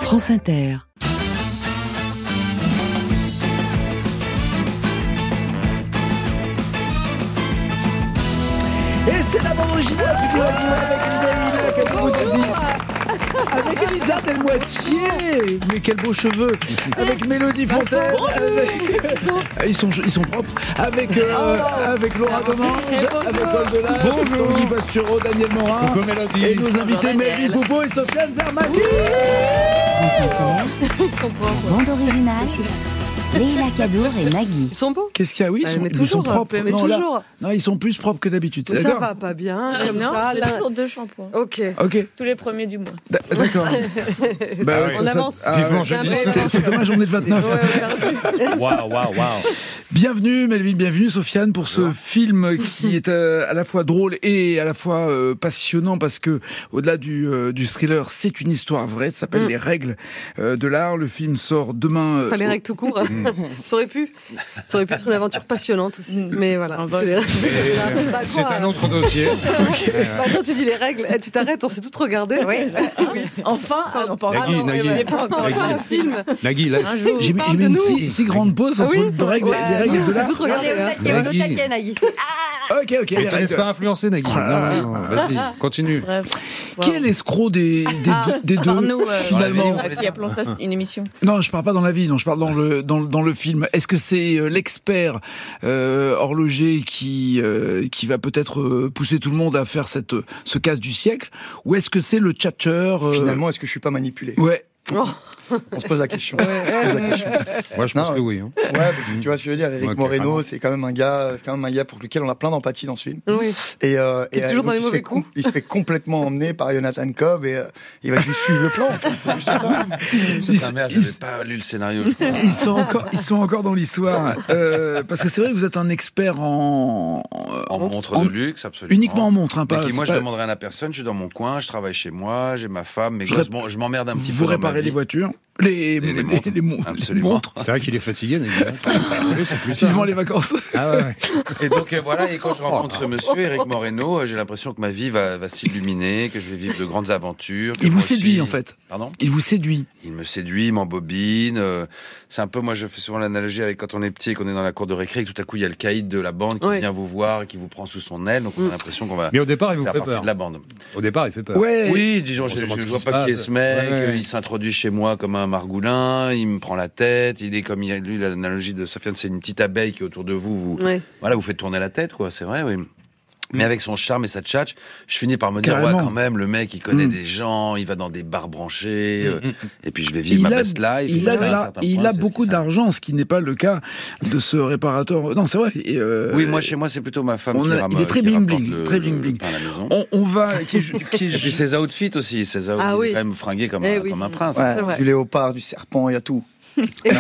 France Inter. Et c'est la bande originale du avec Elisa Delmoitier. Mais quels beaux cheveux. Avec Mélodie Fontaine. Ils sont propres. Avec Laura Domange. Avec Paul Delage. Tanguy Pastureau, Daniel Morin. Et nos invités Melville Poupeau et Sofiane Zermati. France Inter. La bande originale. Leila Kadour et Nagui. Ils sont beaux. Qu'est-ce qu'il y a? Oui, mais ils toujours, sont propres. mais Non, toujours. Non, ils sont plus propres que d'habitude. Ça D'accord. va pas bien, comme Non, ça. c'est Là... toujours 2 shampoings. Ok. Ok. Tous les premiers du mois. D'accord. Bah, On avance. Vivement jeudi. C'est dommage, on est le 29. Waouh. Bienvenue Melville, bienvenue Sofiane pour ce film qui est à la fois drôle et à la fois passionnant parce que au-delà du thriller, c'est une histoire vraie. Ça s'appelle Les règles de l'art. Le film sort demain. Pas les règles tout court. Ça aurait pu être une aventure passionnante aussi. Mais voilà. C'est un autre dossier. Maintenant tu dis les règles, tu t'arrêtes, on s'est toutes regardées. Oui. Enfin, Nagui. Un film. Nagui, là, J'ai mis une si grande pause entre les règles de l'art. C'est toutes regardées. Ok. ne te laisse pas influencer, Nagui. Non, vas-y, continue. Bref. Qui est l'escroc des deux Arnaud, finalement? qui appelons ça une émission. Non, je parle pas dans la vie, non, je parle dans le film. Est-ce que c'est l'expert horloger qui va peut-être pousser tout le monde à faire ce casse du siècle, ou est-ce que c'est le tchatcheur Finalement, est-ce que je suis pas manipulé? Ouais. On se pose la question. Moi, je pense que oui. Hein. Ouais, parce que tu vois ce que je veux dire. Éric Moreno, c'est quand même un gars pour lequel on a plein d'empathie dans ce film. Oui. Et toujours dans les mauvais coups. Il se fait complètement emmener par Jonathan Cobb et il va juste suivre le plan. En fait. C'est juste ça. Sa mère, j'avais pas lu le scénario. Ils sont encore dans l'histoire parce que c'est vrai que vous êtes un expert en montre de luxe, absolument. Uniquement en montre, hein, pas. Moi, je demande rien à personne. Je suis dans mon coin, je travaille chez moi, j'ai ma femme, mes gosses. Bon, je m'emmerde un petit peu. Vous réparez les voitures, les montres. Absolument. C'est vrai qu'il est fatigué, Nagui. Vivement les vacances. Ah ouais. Et donc voilà, et quand je rencontre ce monsieur, Éric Moreno, j'ai l'impression que ma vie va s'illuminer, que je vais vivre de grandes aventures. Il vous séduit en fait. Pardon ? Il vous séduit. Il me séduit, il m'embobine. C'est un peu, moi je fais souvent l'analogie avec quand on est petit et qu'on est dans la cour de récré, et que tout à coup il y a le caïd de la bande qui vient vous voir et qui vous prend sous son aile, donc on a l'impression qu'on va Mais au départ, il vous faire fait partie peur. de la bande. Au départ, il fait peur. Ouais. Oui, disons, je vois pas qui est ce mec, Ouais. il s'introduit chez moi comme un margoulin, il me prend la tête, il est comme lui, l'analogie de Sofiane, c'est une petite abeille qui est autour de vous, voilà, vous faites tourner la tête, quoi, c'est vrai, oui. Mais avec son charme et sa tchatch, je finis par me dire, Carrément. ouais, quand même, le mec, il connaît des gens, il va dans des bars branchés, et puis je vais vivre ma best life. Il a beaucoup d'argent, ce qui n'est pas le cas de ce réparateur. Non, c'est vrai. Oui, moi, chez moi, c'est plutôt ma femme qui il est très bling-bling, très bling-bling. On va, et puis ses outfits aussi, ses outfits, quand même fringués comme un prince. Ouais, du léopard, du serpent, il y a tout. Et,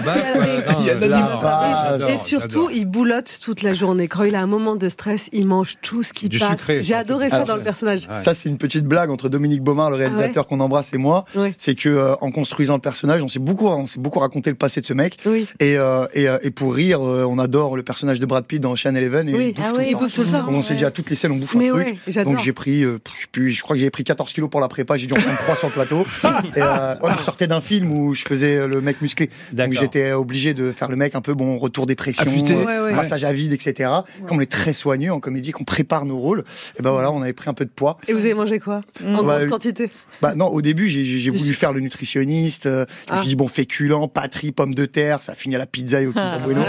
base. et surtout, il boulotte toute la journée. Quand il a un moment de stress, il mange tout ce qui passe. Sucré, j'ai adoré ça dans le personnage. Ouais. Ça, c'est une petite blague entre Dominique Baumard, le réalisateur qu'on embrasse, et moi. Ouais. C'est que en construisant le personnage, on s'est beaucoup raconté le passé de ce mec. Oui. Et pour rire, on adore le personnage de Brad Pitt dans Ocean Eleven. Et Il bouffe tout le temps. Comme on s'est dit à toutes les scènes, on bouffe un truc. J'adore. Donc j'ai pris, je crois que j'ai pris 14 kilos pour la prépa. J'ai dû en prendre 3 sur le plateau. Et je sortais d'un film où je faisais le mec musclé. Donc j'étais obligé de faire le mec un peu retour dépression, massage à vide, etc. Comme on est très soigneux en comédie, qu'on prépare nos rôles, et ben voilà, on avait pris un peu de poids. Et vous avez mangé quoi en grosse quantité? Non, au début j'ai voulu faire le nutritionniste. Je me suis dit féculents, patrie, pommes de terre, ça finit à la pizza et au Kinder Bueno.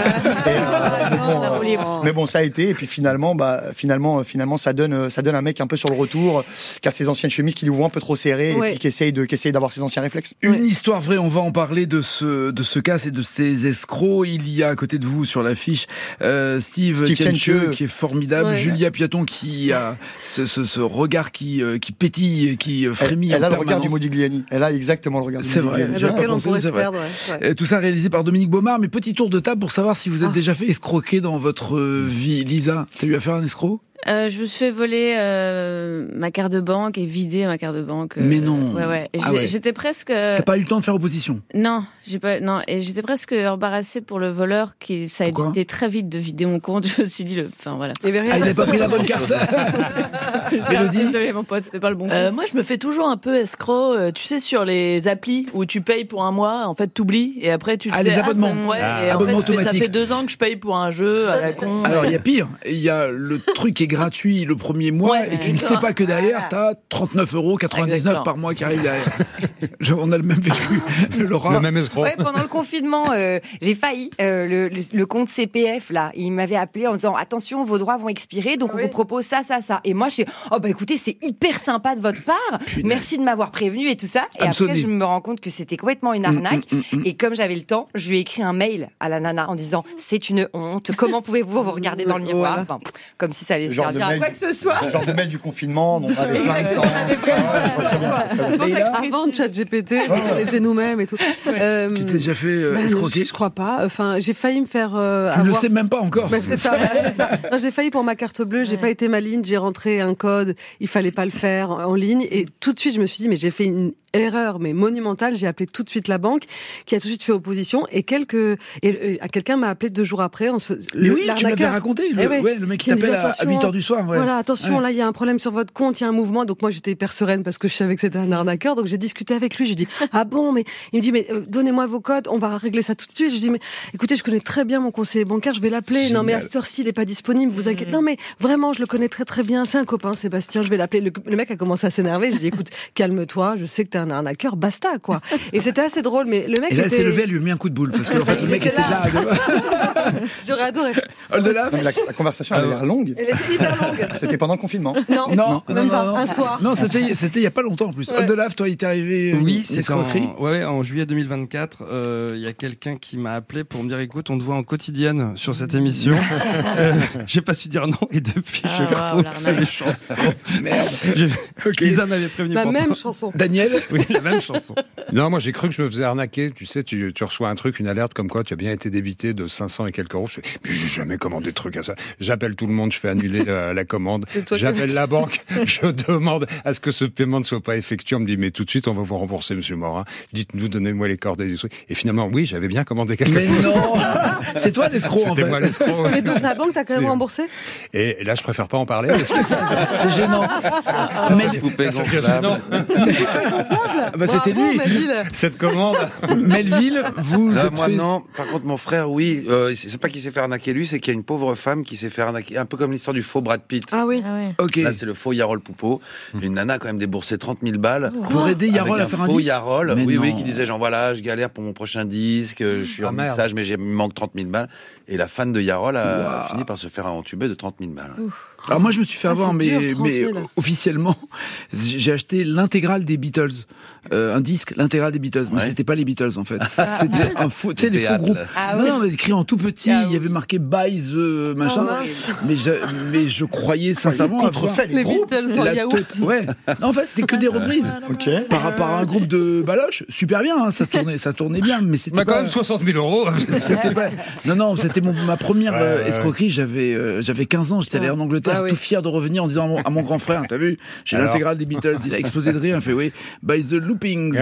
Mais bon, ça a été. Et puis finalement, ça donne un mec un peu sur le retour, qui a ses anciennes chemises qui lui vont un peu trop serrées et puis qui essaye d'avoir ses anciens réflexes. Une histoire vraie. On va en parler de ce cas et de ces escrocs. Il y a à côté de vous sur l'affiche Steve Tiencheux qui est formidable, Julia Piaton qui a ce regard qui pétille et qui frémit. Elle a le regard du Modigliani. Elle a exactement le regard du Modigliani. C'est vrai. On pourrait se perdre. Tout ça réalisé par Dominique Baumard. Mais petit tour de table pour savoir si vous êtes déjà fait escroquer dans votre vie. Lisa, t'as eu affaire à un escroc? Je me suis fait voler ma carte de banque et vider ma carte de banque. Mais non. Ouais. Et j'étais presque. T'as pas eu le temps de faire opposition? Non, et j'étais presque embarrassée pour le voleur ça a été très vite de vider mon compte. Je me suis dit enfin voilà. Il avait pas pris la bonne carte. Mélodie. Désolé mon pote, c'était pas le bon. Moi je me fais toujours un peu escroc, tu sais, sur les applis où tu payes pour un mois, en fait t'oublies et après tu te les abonnements. Et abonnements en fait, automatiques. ça fait 2 ans que je paye pour un jeu à la con. Alors il y a pire, il y a le truc qui est gratuit le premier mois et tu ne sais pas que derrière t'as 39,99 € par mois qui arrive derrière. On a le même vécu, Laura. Le même escroc. Ouais, pendant le confinement, j'ai failli. Le compte CPF là, il m'avait appelé en disant attention, vos droits vont expirer, donc on vous propose ça. Et moi je suis écoutez, c'est hyper sympa de votre part. Merci de m'avoir prévenu et tout ça. Et après je me rends compte que c'était complètement une arnaque. Et comme j'avais le temps, je lui ai écrit un mail à la nana en disant c'est une honte. Comment pouvez-vous vous regarder dans le miroir, enfin, comme si ça allait servir à quoi que ce soit. Le genre de mail du confinement, on avait plein de temps. Avant ChatGPT, on les faisait nous-mêmes et tout. Tu t'es déjà fait escroquer? Je crois pas. Enfin, j'ai failli me faire. Tu le sais même pas encore. C'est ça. Non, j'ai failli pour ma carte bleue. J'ai pas été maligne. J'ai rentré un code. Il fallait pas le faire en ligne. Et tout de suite, je me suis dit, mais j'ai fait une erreur mais monumentale. J'ai appelé tout de suite la banque qui a tout de suite fait opposition et quelqu'un m'a appelé 2 jours après. Mais oui, tu m'avais raconté. Le mec qui t'appelle à 8h du soir. Ouais. Voilà, attention, là il y a un problème sur votre compte, il y a un mouvement. Donc moi j'étais hyper sereine parce que je savais que c'était un arnaqueur. Donc j'ai discuté avec lui. Je lui dis ah bon, mais il me dit mais donnez-moi vos codes, on va régler ça tout de suite. Je lui dis mais écoutez, je connais très bien mon conseiller bancaire, je vais l'appeler. Non mais à cette heure-ci il est pas disponible, vous inquiétez. Non mais vraiment je le connais très très bien, c'est un copain Sébastien, je vais l'appeler. Le mec a commencé à s'énerver. Je lui dis écoute, calme-toi, je sais que t'es un arnaqueur, basta quoi. Et c'était assez drôle, mais le mec. Et là, elle s'est levée, elle lui a mis un coup de boule parce que en fait, le mec était là. J'aurais adoré. La conversation avait l'air longue. Elle était hyper longue. C'était pendant le confinement. Non, même pas. Un soir. Non, c'était il y a pas longtemps en plus. Oldelaf, toi, il t'est arrivé une escroquerie. En juillet 2024, il y a quelqu'un qui m'a appelé pour me dire écoute, on te voit en quotidienne sur cette émission. J'ai pas su dire non et depuis je croule sur les chansons. Merde. Lisa m'avait prévenu. La même chanson. Daniel. Oui, la même chanson. Non, moi j'ai cru que je me faisais arnaquer. Tu sais, tu reçois un truc, une alerte comme quoi tu as bien été débité de 500 et quelques euros. Je fais, mais j'ai jamais commandé de truc à ça. J'appelle tout le monde, je fais annuler la commande. J'appelle la banque, je demande à ce que ce paiement ne soit pas effectué. On me dit, mais tout de suite, on va vous rembourser, monsieur Morin. Dites-nous, donnez-moi les coordonnées du truc. Et finalement, oui, j'avais bien commandé quelque chose. Mais non! C'est toi l'escroc, en fait. C'était moi l'escroc. Mais donc la banque t'a quand même remboursé? Et là, je préfère pas en parler. C'est gênant. Mais c'était lui. Cette commande. Melville, vous. Moi non. Par contre, mon frère, oui. C'est pas qu'il s'est fait arnaquer lui, c'est qu'il y a une pauvre femme qui s'est fait arnaquer. Un peu comme l'histoire du faux Brad Pitt. Ah oui. Ok. Là, c'est le faux Yarol Poupeau. Une nana a quand même déboursé 30 000 balles. Pour aider Yarol à faire un disque. Faux Yarol. Oui, qui disait genre voilà, je galère pour mon prochain disque, je suis en message, mais il me manque 30 000 balles. Et la fan de Yarol a fini par se faire entuber de 30 000 balles. Alors moi je me suis fait avoir, mais officiellement, j'ai acheté l'intégrale des Beatles, un disque, l'intégrale des Beatles, mais c'était pas les Beatles en fait, c'était un faux, tu sais les faux groupes. Non, mais écrit en tout petit, il y avait marqué By the machin, mais je croyais sincèrement avoir les Beatles en yaourt. Ouais, non, en fait c'était que des reprises. Par un groupe de baloches, super bien, hein, ça tournait bien, mais c'était quand même 60 000 euros. C'était pas. Non, c'était ma première escroquerie. J'avais 15 ans, j'étais allé en Angleterre. Tout fier de revenir en disant à mon grand frère, t'as vu, j'ai l'intégrale des Beatles. Il a explosé de rire, il fait oui, by the loopings.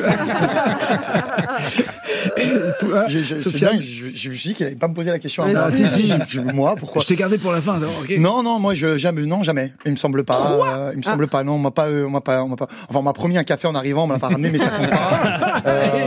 Tu vois, c'est dingue, je me suis dit qu'il n'allait pas me poser la question. Si. Moi, pourquoi? Je t'ai gardé pour la fin. Okay. Non, moi jamais. Il me semble pas. Il me semble pas. Non, on m'a pas. Enfin, on m'a promis un café en arrivant, on me l'a pas ramené, mais ça compte pas.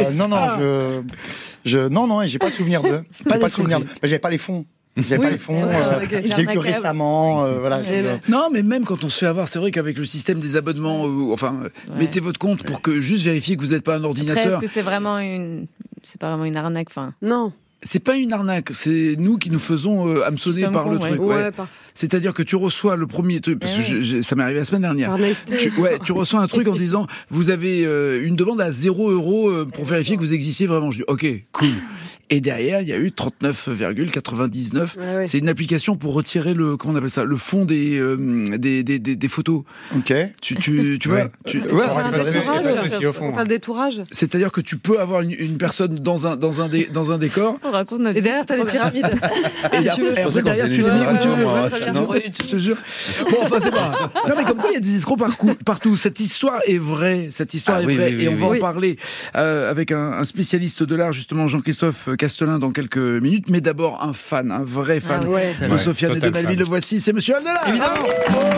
Non, j'ai pas de souvenir d'eux. Pas de souvenir. J'avais pas les fonds. J'avais pas les fonds, j'ai eu que récemment, voilà. Non, mais même quand on se fait avoir, c'est vrai qu'avec le système des abonnements, mettez votre compte pour que juste vérifier que vous n'êtes pas un ordinateur. Après, est-ce que c'est vraiment c'est pas vraiment une arnaque, Non. C'est pas une arnaque, c'est nous qui nous faisons hameçonner par le truc. C'est-à-dire que tu reçois le premier truc, parce que ça m'est arrivé la semaine dernière. Tu reçois un truc en disant, vous avez une demande à 0 € pour vérifier que vous existiez vraiment. Je dis, ok, cool. Et derrière, il y a eu 39,99. C'est une application pour retirer le fond des photos. Ok. Tu vois. On parle détourage. C'est-à-dire que tu peux avoir une personne dans un décor. Et derrière, t'as les pyramides. Et après, derrière, tu les mets où tu veux. Je te jure. Bon, enfin, c'est pas. Non, mais comme quoi, il y a des escrocs partout. Cette histoire est vraie. Et on va en parler avec un spécialiste de l'art, justement, Jean-Christophe Castelin, dans quelques minutes. Mais d'abord, un vrai fan de Sofiane et de Melville. Le voici, c'est Monsieur Abdellah. Évidemment.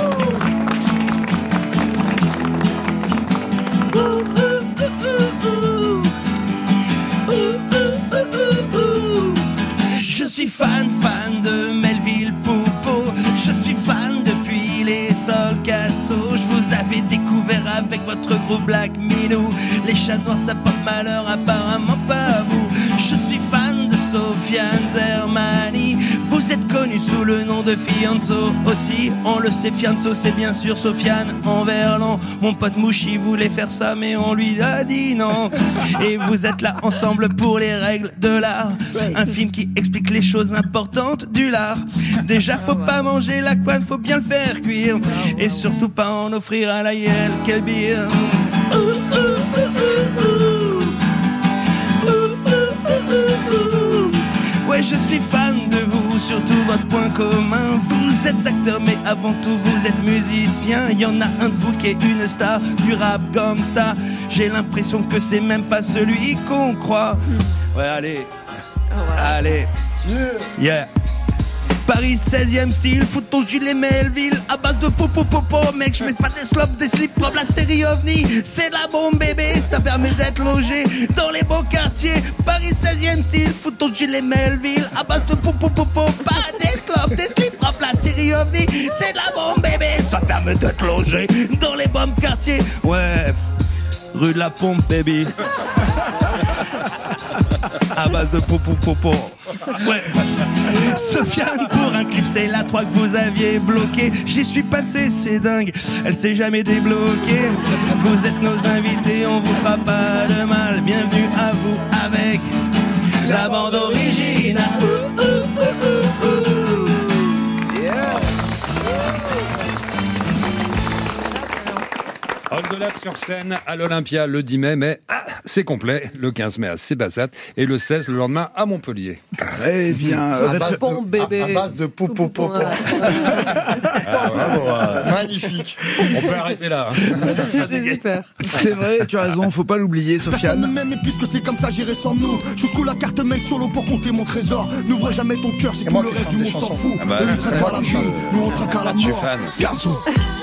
Je suis fan de Melville Poupeau. Je suis fan depuis les Sol Casto. Je vous avais découvert avec votre groupe Black Minou. Les chats noirs ça porte malheur, apparemment pas vous. Je suis fan de Sofiane Zermani. Vous êtes connu sous le nom de Fianso aussi. On le sait, Fianso c'est bien sûr Sofiane en verlan. Mon pote Mouchi voulait faire ça mais on lui a dit non. Et vous êtes là ensemble pour les règles de l'art. Un film qui explique les choses importantes du lard. Déjà faut pas manger la couenne, faut bien le faire cuire. Et surtout pas en offrir à la Yel Kelbir. Ouais, je suis fan de vous, surtout votre point commun. Vous êtes acteur, mais avant tout vous êtes musicien. Y en a un de vous qui est une star du rap gangsta. J'ai l'impression que c'est même pas celui qu'on croit. Ouais, allez, allez, yeah. Paris 16e style, fous ton gilet Melville à base de popo, mec, je mets pas des slops, des slips comme la série OVNI. C'est de la bombe bébé, ça permet d'être logé dans les beaux quartiers. Paris 16e style, fous ton gilet Melville à base de popo, pas des slops, des slips comme la série OVNI. C'est de la bombe bébé, ça permet d'être logé dans les bons quartiers. Ouais, rue de la Pompe baby. À base de popo. Ouais. Sofiane pour un clip, c'est la 3 que vous aviez bloqué. J'y suis passé, c'est dingue, elle s'est jamais débloquée. Vous êtes nos invités, on vous fera pas de mal. Bienvenue à vous avec la bande originale. Oldelaf sur scène à l'Olympia le 10 mai, mais c'est complet. Le 15 mai à Sébassat et le 16 le lendemain à Montpellier. Très bien. À base de popo. Magnifique. On peut arrêter là. C'est vrai, tu as raison, faut pas l'oublier, Sofiane. Personne ne m'aime, et puisque c'est comme ça, j'irai sans nous. Jusqu'où la carte mène solo pour compter mon trésor. N'ouvre jamais ton cœur, c'est tout le reste du monde s'en fout. Eux, ils trinquent à la vie, nous on trinque à la mort. Fianso.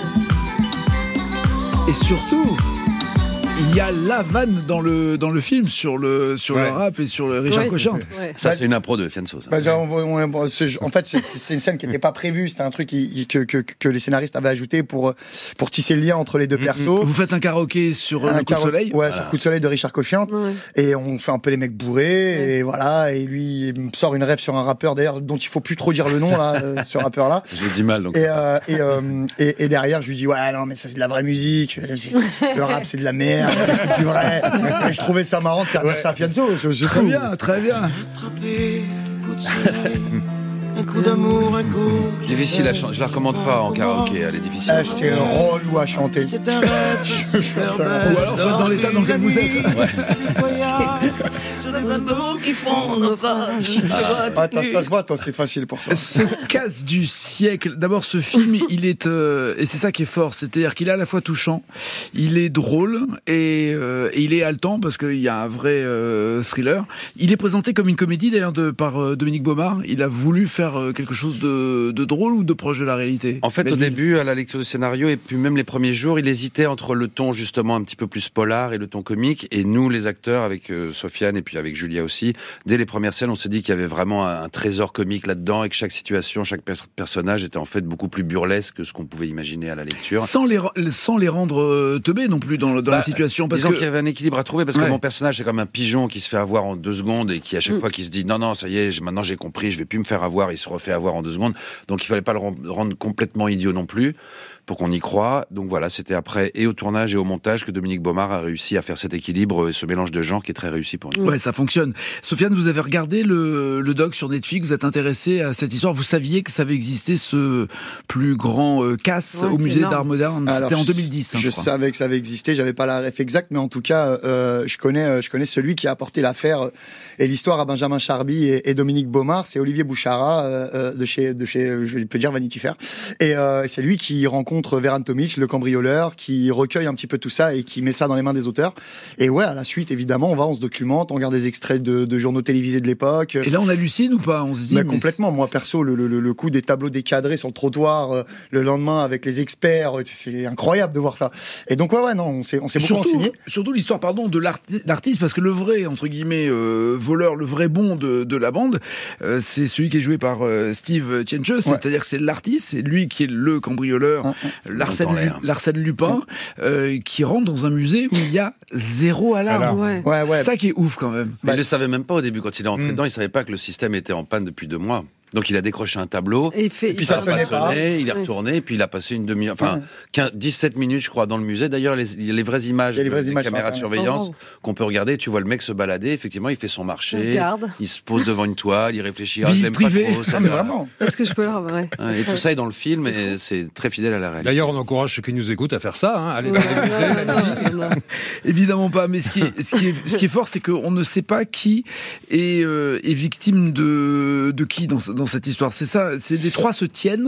Et surtout, il y a la vanne dans le film sur le rap et sur le Richard Cochian. Ça, c'est une impro de Fianso. En fait, c'est une scène qui n'était pas prévue. C'était un truc que les scénaristes avaient ajouté pour tisser le lien entre les deux persos. Vous faites un karaoké sur le Coup de Soleil. Ouais, sur Coup de Soleil de Richard Cochian. Et on fait un peu les mecs bourrés. Et voilà. Et lui, il me sort une rêve sur un rappeur, d'ailleurs, dont il faut plus trop dire le nom, là, ce rappeur-là. Je l'ai dit mal, donc. Et derrière, je lui dis, ouais, non, mais ça, c'est de la vraie musique. Le rap, c'est de la merde. Du vrai. Et je trouvais ça marrant de faire dire ça à Fianso. Très bien. Coup de soleil, un coup d'amour, un coup. Difficile à chanter. Je la recommande pas en karaoké. Elle est difficile. C'était relou à chanter. C'est un rêve. Ou alors dans l'état dans lequel vous êtes. Sur des bateaux qui font naufrage. Ça se voit, toi, c'est facile pour toi. Ce casse du siècle. D'abord, ce film, il est et c'est ça qui est fort, c'est-à-dire qu'il est à la fois touchant, il est drôle et il est haletant parce qu'il y a un vrai thriller. Il est présenté comme une comédie d'ailleurs par Dominique Baumard. Il a voulu faire quelque chose de drôle ou de proche de la réalité. En fait, au début, à la lecture du scénario et puis même les premiers jours, il hésitait entre le ton justement un petit peu plus polar et le ton comique. Et nous, les acteurs, avec Sofiane et puis avec Julia aussi, dès les premières scènes, on s'est dit qu'il y avait vraiment un trésor comique là-dedans et que chaque situation, chaque personnage était en fait beaucoup plus burlesque que ce qu'on pouvait imaginer à la lecture. Sans les rendre teubés non plus dans la situation. Disons qu'il y avait un équilibre à trouver parce que mon personnage, c'est comme un pigeon qui se fait avoir en 2 secondes et qui à chaque fois qui se dit non, ça y est, maintenant j'ai compris, je vais plus me faire avoir, il se refait avoir en 2 secondes. Donc il fallait pas le rendre complètement idiot non plus pour qu'on y croie. Donc voilà, c'était après et au tournage et au montage que Dominique Baumard a réussi à faire cet équilibre et ce mélange de genres qui est très réussi pour nous. Ouais, ça fonctionne. Sofiane, vous avez regardé le doc sur Netflix, vous êtes intéressé à cette histoire, vous saviez que ça avait existé ce plus grand casse au musée d'art moderne. C'était en 2010. Je savais que ça avait existé, j'avais pas la ref exacte, mais en tout cas, je connais celui qui a apporté l'affaire et l'histoire à Benjamin Charby et Dominique Baumard, c'est Olivier Bouchara de chez je peux dire Vanity Fair, et c'est lui qui rencontre Veran Tomic, le cambrioleur, qui recueille un petit peu tout ça et qui met ça dans les mains des auteurs. Et ouais, à la suite, évidemment, on se documente, on regarde des extraits de journaux télévisés de l'époque. Et là, on hallucine ou pas? On se dit. Mais complètement. Moi, perso, le coup des tableaux décadrés sur le trottoir le lendemain avec les experts, c'est incroyable de voir ça. Et donc non, on s'est beaucoup renseigné. Surtout l'histoire, de l'artiste, parce que le vrai entre guillemets voleur, le vrai bon de la bande, c'est celui qui est joué par Steve Tchientche, c'est-à-dire que c'est l'artiste, c'est lui qui est le cambrioleur, l'Arsène Lupin, qui rentre dans un musée où il y a zéro alarme. C'est ça qui est ouf quand même. Il ne le savait même pas au début quand il est entré dedans, il savait pas que le système était en panne depuis 2 mois. Donc il a décroché un tableau, et puis ça sonnait pas. Il est retourné, et puis il a passé une demi-heure, 17 minutes je crois dans le musée. D'ailleurs il y a les vraies images, des caméras de surveillance qu'on peut regarder. Tu vois le mec se balader, effectivement il fait son marché, il se pose devant une toile, il réfléchit. Visite privée. Mais vraiment. Est-ce que je peux leur et tout ça est dans le film et c'est très fidèle à la réalité. D'ailleurs on encourage ceux qui nous écoutent à faire ça. Allez dans les musées. Évidemment pas. Mais ce qui est fort, c'est qu'on ne sait pas qui est victime de qui dans cette histoire. C'est ça. Les 3 se tiennent.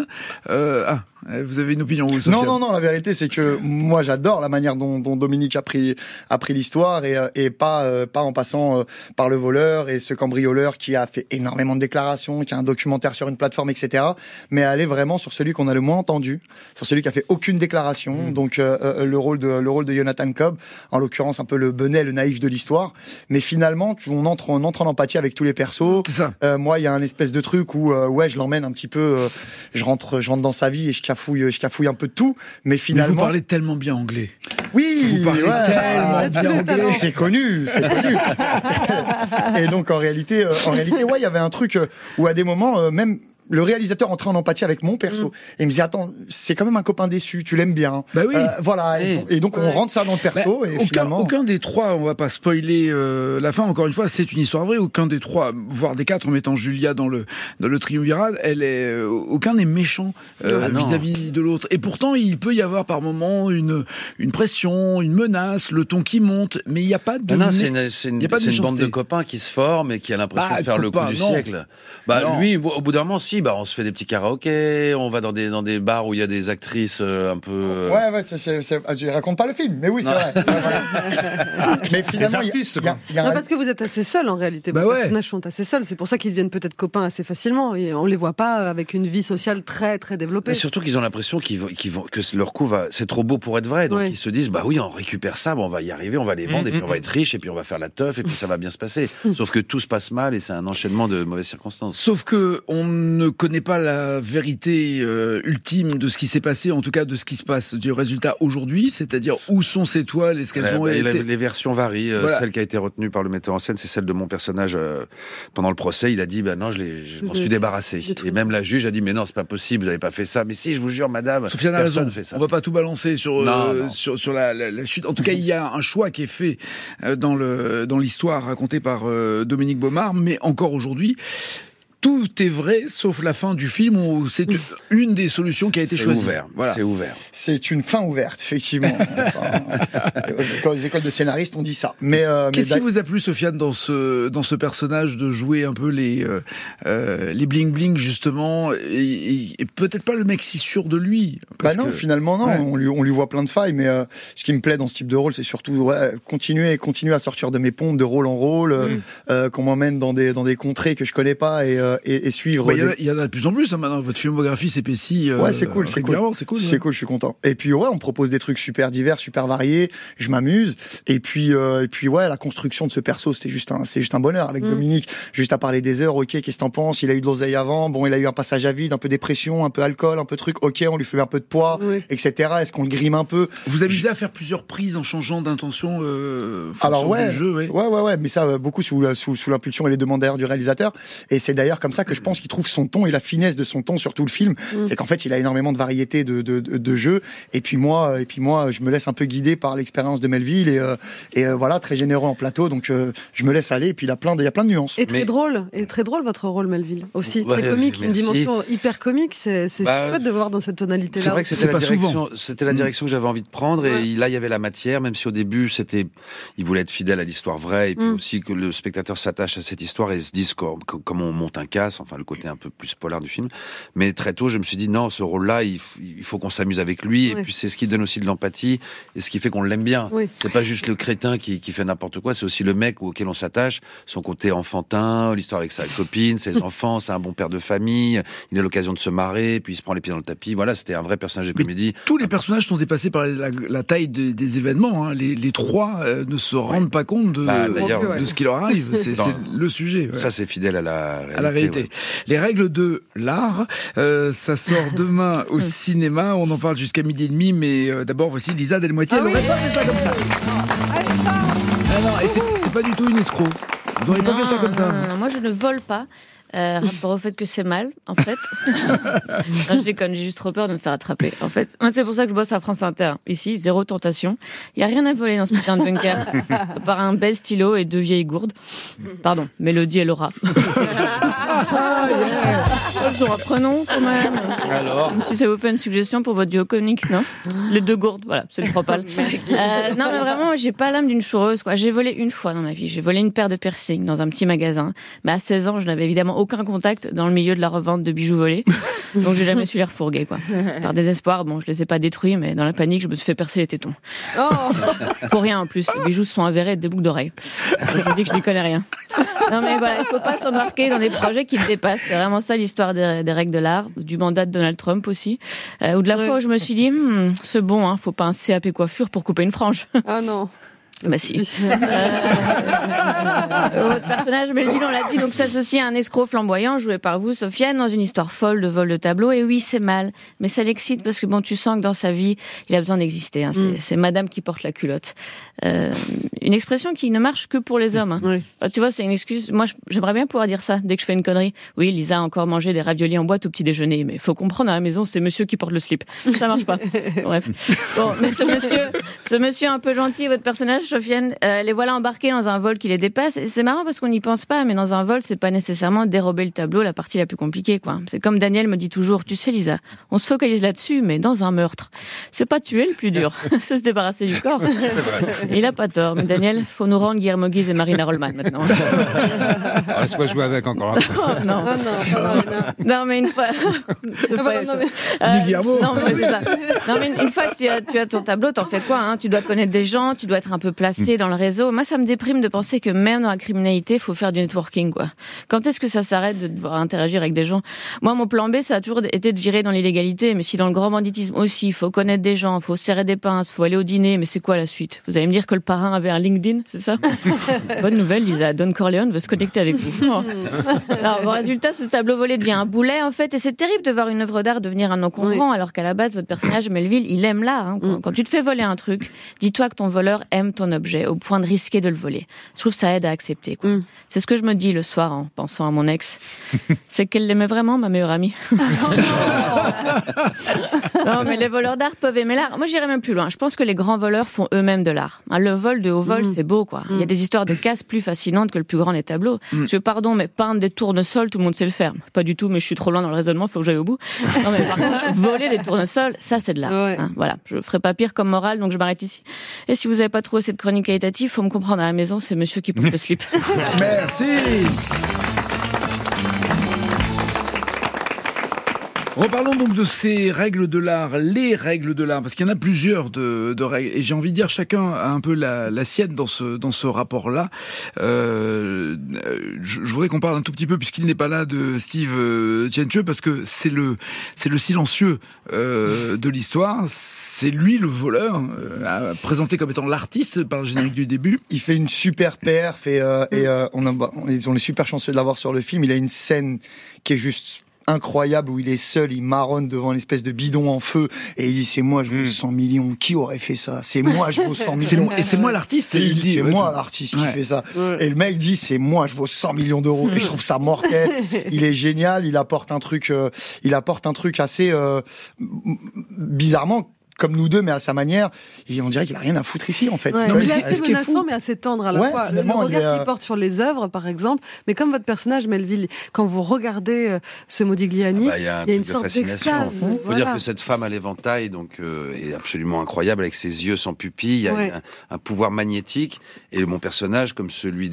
Vous avez une opinion, vous, Sofiane? Non, la vérité, c'est que moi, j'adore la manière dont Dominique a pris l'histoire et pas en passant par le voleur et ce cambrioleur qui a fait énormément de déclarations, qui a un documentaire sur une plateforme, etc. Mais aller vraiment sur celui qu'on a le moins entendu, sur celui qui a fait aucune déclaration. Donc, le rôle de Jonathan Cobb, en l'occurrence, un peu le benet, le naïf de l'histoire. Mais finalement, on entre en empathie avec tous les persos. C'est ça. Moi, il y a un espèce de truc où, je l'emmène un petit peu, je rentre dans sa vie et je cafouille un peu de tout, mais finalement... Mais vous parlez tellement bien anglais. Oui, vous parlez tellement bien anglais. C'est connu. Et donc en réalité, il y avait un truc où à des moments, même le réalisateur entrait en empathie avec mon perso. Et il me disait, attends, c'est quand même un copain déçu, tu l'aimes bien. Bah oui. Voilà. Et donc, on rentre ça dans le perso. Et finalement... Aucun des 3, on va pas spoiler la fin, encore une fois, c'est une histoire vraie. Aucun des 3, voire des 4, en mettant Julia dans le triumvirat, aucun n'est méchant vis-à-vis de l'autre. Et pourtant, il peut y avoir par moment une pression, une menace, le ton qui monte, mais il n'y a pas de... c'est une bande de copains qui se forment et qui a l'impression de faire le coup du siècle. Lui, au bout d'un moment, on se fait des petits karaokés, on va dans des bars où il y a des actrices un peu... je raconte pas le film, mais oui, c'est vrai. Mais finalement, parce que vous êtes assez seul en réalité. Vos personnages sont assez seuls, c'est pour ça qu'ils deviennent peut-être copains assez facilement. Et on les voit pas avec une vie sociale très très développée. Et surtout qu'ils ont l'impression que leur coup c'est trop beau pour être vrai, donc ils se disent on récupère ça, on va y arriver, on va les vendre et puis on va être riche et puis on va faire la teuf et puis ça va bien se passer. Sauf que tout se passe mal et c'est un enchaînement de mauvaises circonstances. Sauf que on ne connaît pas la vérité ultime de ce qui s'est passé, en tout cas de ce qui se passe du résultat aujourd'hui, c'est-à-dire où sont ces toiles, est-ce qu'elles ont été... Les versions varient. Celle qui a été retenue par le metteur en scène, c'est celle de mon personnage pendant le procès. Il a dit non, je m'en suis débarrassé. Et même la juge a dit mais non, c'est pas possible, vous avez pas fait ça. Mais si, je vous jure, madame, Sofiane a personne raison. fait ça. On va pas tout balancer sur la chute. En tout cas, il y a un choix qui est fait dans l'histoire racontée par Dominique Baumard, mais encore aujourd'hui, tout est vrai, sauf la fin du film où c'est une des solutions qui a été choisie. C'est ouvert. C'est une fin ouverte, effectivement. Les écoles de scénaristes ont dit ça. Qu'est-ce qui vous a plu, Sofiane, dans ce personnage, de jouer un peu les bling-bling, justement, et peut-être pas le mec si sûr de lui? Finalement, non. Ouais. On lui voit plein de failles, mais ce qui me plaît dans ce type de rôle, c'est surtout continuer à sortir de mes pompes de rôle en rôle, qu'on m'emmène dans des contrées que je connais pas et suivre. Il y en a de plus en plus, maintenant. Votre filmographie s'épaissit. C'est cool. C'est cool, je suis content. Et puis, on me propose des trucs super divers, super variés. Je m'amuse. Et puis, la construction de ce perso, c'est juste un bonheur. Avec Dominique, juste à parler des heures. Ok, qu'est-ce que t'en penses? Il a eu de l'oseille avant. Bon, il a eu un passage à vide, un peu dépression, un peu alcool, un peu truc. Ok, on lui fait un peu de poids, etc. Est-ce qu'on le grime un peu? Vous amusez à faire plusieurs prises en changeant d'intention, alors du jeu, ouais. Mais ça, beaucoup sous l'impulsion et les demandes d'ailleurs du réalisateur. Et c'est d'ailleurs d'ailleurs comme ça que je pense qu'il trouve son ton et la finesse de son ton sur tout le film. C'est qu'en fait, il a énormément de variété de jeux. Et puis moi, je me laisse un peu guider par l'expérience de Melville et voilà, très généreux en plateau. Donc je me laisse aller. Et puis il y a plein de nuances. Et très drôle votre rôle, Melville. Aussi très comique, une dimension hyper comique. C'est chouette de voir dans cette tonalité-là. C'est vrai que c'était la direction que j'avais envie de prendre. Et là, il y avait la matière, même si au début, il voulait être fidèle à l'histoire vraie. Et puis aussi que le spectateur s'attache à cette histoire et se dise comment on monte un casse, enfin le côté un peu plus polar du film. Mais très tôt, je me suis dit non, ce rôle-là, il faut qu'on s'amuse avec lui. Et puis c'est ce qui donne aussi de l'empathie et ce qui fait qu'on l'aime bien. C'est pas juste le crétin qui fait n'importe quoi, c'est aussi le mec auquel on s'attache, son côté enfantin, l'histoire avec sa copine, ses enfants, c'est un bon père de famille, il a l'occasion de se marrer, puis il se prend les pieds dans le tapis. Voilà, c'était un vrai personnage de comédie. Tous les personnages sont dépassés par la taille des événements. Hein. Les trois ne se rendent pas compte de ce qui leur arrive. C'est le sujet. Ouais. Ça, c'est fidèle à la réalité. Ouais. Les règles de l'art, ça sort demain au cinéma. On en parle jusqu'à 12h30, mais d'abord, voici Lisa Delmoitier. Elle n'aurait pas fait ça comme ça. Non, et c'est pas du tout une escroc. Vous n'aurez pas fait ça comme ça. Non, moi, je ne vole pas. Rapport au fait que c'est mal, en fait. Je déconne, j'ai juste trop peur de me faire attraper, en fait. Moi, c'est pour ça que je bosse à France Inter. Ici, zéro tentation. Il n'y a rien à voler dans ce putain de bunker. À part un bel stylo et 2 vieilles gourdes. Pardon, Mélodie et Laura. Nous reprenons, quand même. Alors Même si ça vous fait une suggestion pour votre duo comique, non? Les 2 gourdes, voilà, c'est le propal. Non, mais vraiment, j'ai pas l'âme d'une choureuse, quoi. J'ai volé une fois dans ma vie. J'ai volé une paire de piercings dans un petit magasin. Mais à 16 ans, je n'avais évidemment aucun contact dans le milieu de la revente de bijoux volés. Donc j'ai jamais su les refourguer, quoi. Par désespoir, bon, je les ai pas détruits, mais dans la panique, je me suis fait percer les tétons. Pour rien, en plus. Les bijoux se sont avérés être des boucles d'oreilles. Je me dis que je n'y connais rien. Non, mais voilà, il faut pas s'embarquer dans des projets qui le dépassent. C'est vraiment ça l'histoire des règles de l'art, du mandat de Donald Trump aussi. Ou de la fois où je me suis dit, c'est bon, hein, faut pas un CAP coiffure pour couper une frange. Ah non. Bah si. Votre personnage, Melville, on l'a dit, donc s'associe à un escroc flamboyant joué par vous, Sofiane, dans une histoire folle de vol de tableau. Et oui, c'est mal, mais ça l'excite parce que bon, tu sens que dans sa vie, il a besoin d'exister. Hein. C'est Madame qui porte la culotte. Une expression qui ne marche que pour les hommes. Hein. Oui. Tu vois, c'est une excuse. Moi, j'aimerais bien pouvoir dire ça dès que je fais une connerie. Oui, Lisa a encore mangé des raviolis en boîte au petit déjeuner, mais faut comprendre à la maison, c'est monsieur qui porte le slip. Ça marche pas. Bref. Bon, mais ce monsieur un peu gentil, votre personnage, Sofiane, les voilà embarqués dans un vol qui les dépasse. Et c'est marrant parce qu'on n'y pense pas, mais dans un vol, c'est pas nécessairement dérober le tableau, la partie la plus compliquée, quoi. C'est comme Daniel me dit toujours, tu sais, Lisa, on se focalise là-dessus, mais dans un meurtre, c'est pas tuer le plus dur, c'est se débarrasser du corps. C'est vrai. Il a pas tort, mais Daniel, faut nous rendre Guillermo Guise et Marina Rollman maintenant. Laisse-moi jouer avec encore un peu. Oh, non. Non, mais une fois. Guillermo. Non, mais c'est ça. Non, mais une fois que tu as ton tableau, t'en fais quoi, hein? Tu dois connaître des gens, tu dois être un peu placé dans le réseau. Moi, ça me déprime de penser que même dans la criminalité, il faut faire du networking, quoi. Quand est-ce que ça s'arrête de devoir interagir avec des gens? Moi, mon plan B, ça a toujours été de virer dans l'illégalité, mais si dans le grand banditisme aussi, il faut connaître des gens, il faut serrer des pinces, il faut aller au dîner, mais c'est quoi la suite? Vous allez me dire que le parrain avait un LinkedIn, c'est ça? Bonne nouvelle, Lisa, Don Corleone veut se connecter avec vous. Oh. Alors, bon, résultat, ce tableau volé devient un boulet, en fait, et c'est terrible de voir une œuvre d'art devenir un encombrant, alors qu'à la base, votre personnage, Melville, il aime l'art. Hein. Quand tu te fais voler un truc, dis-toi que ton voleur aime ton objet, au point de risquer de le voler. Je trouve que ça aide à accepter, quoi. C'est ce que je me dis le soir en pensant à mon ex. C'est qu'elle l'aimait vraiment, ma meilleure amie. Non, mais les voleurs d'art peuvent aimer l'art. Moi, j'irais même plus loin. Je pense que les grands voleurs font eux-mêmes de l'art. Le vol de haut vol, c'est beau, quoi. Il y a des histoires de casse plus fascinantes que le plus grand des tableaux. Pardon, mais peindre des tournesols, tout le monde sait le faire. Pas du tout, mais je suis trop loin dans le raisonnement, faut que j'aille au bout. Non, mais par contre, voler les tournesols, ça, c'est de l'art. Ouais. Hein, voilà. Je ferai pas pire comme morale, donc je m'arrête ici. Et si vous avez pas trouvé cette chronique qualitative, faut me comprendre à la maison, c'est monsieur qui porte le slip. Merci. Reparlons donc de ces règles de l'art, les règles de l'art, parce qu'il y en a plusieurs de règles, et j'ai envie de dire chacun a un peu la sienne dans ce rapport-là. Je voudrais qu'on parle un tout petit peu, puisqu'il n'est pas là, de Steve Tienche, parce que c'est le silencieux de l'histoire. C'est lui le voleur, présenté comme étant l'artiste par le générique du début. Il fait une super perf et on est super chanceux de l'avoir sur le film. Il a une scène qui est juste incroyable où il est seul, il marronne devant une espèce de bidon en feu et il dit c'est moi je vaux 100 millions. Qui aurait fait ça? C'est moi je vaux 100 millions. Et c'est moi l'artiste. Et il dit c'est moi l'artiste qui fait ça. Et le mec dit c'est moi je vaux 100 millions d'euros. Et je trouve ça mortel. Il est génial. Il apporte un truc assez bizarrement comme nous deux, mais à sa manière. Et on dirait qu'il a rien à foutre ici, en fait. Ouais, il est assez menaçant, mais assez tendre à la fois. Le regard qu'il porte sur les œuvres, par exemple. Mais comme votre personnage, Melville, quand vous regardez ce Modigliani, il y a une sorte d'extase. Il faut dire que cette femme à l'éventail, donc, est absolument incroyable, avec ses yeux sans pupille. Il y a un pouvoir magnétique. Et mon personnage, comme celui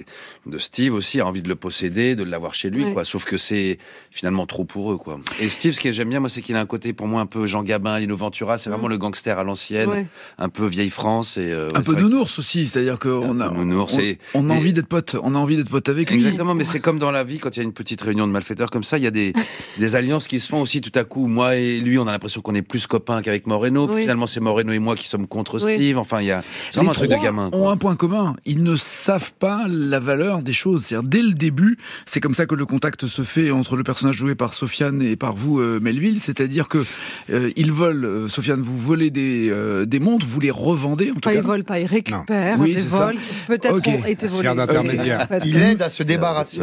de Steve aussi, a envie de le posséder, de l'avoir chez lui, quoi. Sauf que c'est finalement trop pour eux, quoi. Et Steve, ce que j'aime bien, moi, c'est qu'il a un côté, pour moi, un peu Jean Gabin, Lino Ventura. C'est vraiment le gangster à l'ancienne, un peu vieille France et un peu nounours aussi, c'est-à-dire qu'on a envie d'être pote, avec lui. Exactement, mais c'est comme dans la vie quand il y a une petite réunion de malfaiteurs comme ça, il y a des alliances qui se font aussi tout à coup. Moi et lui, on a l'impression qu'on est plus copains qu'avec Moreno. Puis finalement, c'est Moreno et moi qui sommes contre Steve. Enfin, c'est vraiment un truc de gamin. Ont un point commun, ils ne savent pas la valeur des choses. C'est-à-dire dès le début, c'est comme ça que le contact se fait entre le personnage joué par Sofiane et par vous, Melville. C'est-à-dire que ils volent, Sofiane, vous volez des montres, vous les revendez en tout cas. Ils volent pas, ils récupèrent des vols qui peut-être ont été volés. D'intermédiaire. Il aide à se débarrasser.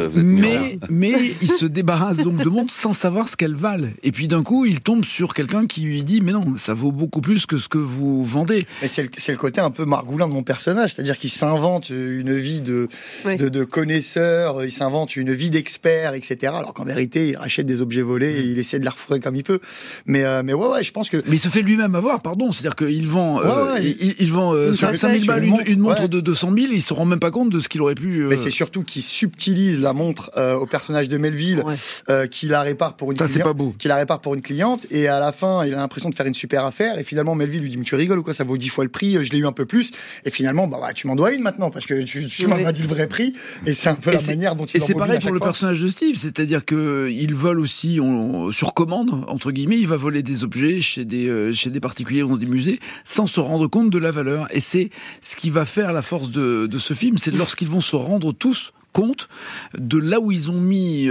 Mais il se débarrasse donc de montres sans savoir ce qu'elles valent. Et puis d'un coup, il tombe sur quelqu'un qui lui dit mais non, ça vaut beaucoup plus que ce que vous vendez. Mais c'est le côté un peu margoulin de mon personnage, c'est-à-dire qu'il s'invente une vie de connaisseur, il s'invente une vie d'expert, etc. Alors qu'en vérité, il rachète des objets volés et il essaie de les refourrer comme il peut. Mais ouais, je pense que. Mais il se fait lui-même avoir, pardon. C'est-à-dire qu'il vend, il vend 5 000 balles une montre de 200 000 et il se rend même pas compte de ce qu'il aurait pu. Mais c'est surtout qu'il subtilise la montre au personnage de Melville, qui la répare pour une cliente. C'est pas beau. Qui la répare pour une cliente et à la fin, il a l'impression de faire une super affaire et finalement Melville lui dit mais tu rigoles ou quoi, ça vaut 10 fois le prix, je l'ai eu un peu plus et finalement tu m'en dois une maintenant parce que tu m'as dit le vrai prix et c'est un peu la manière dont il. Et c'est pareil pour le personnage de Steve, c'est-à-dire que il vole aussi sur commande entre guillemets, il va voler des objets chez des particuliers dans des musées sans se rendre compte de la valeur. Et c'est ce qui va faire la force de ce film, c'est lorsqu'ils vont se rendre tous compte de là où ils ont mis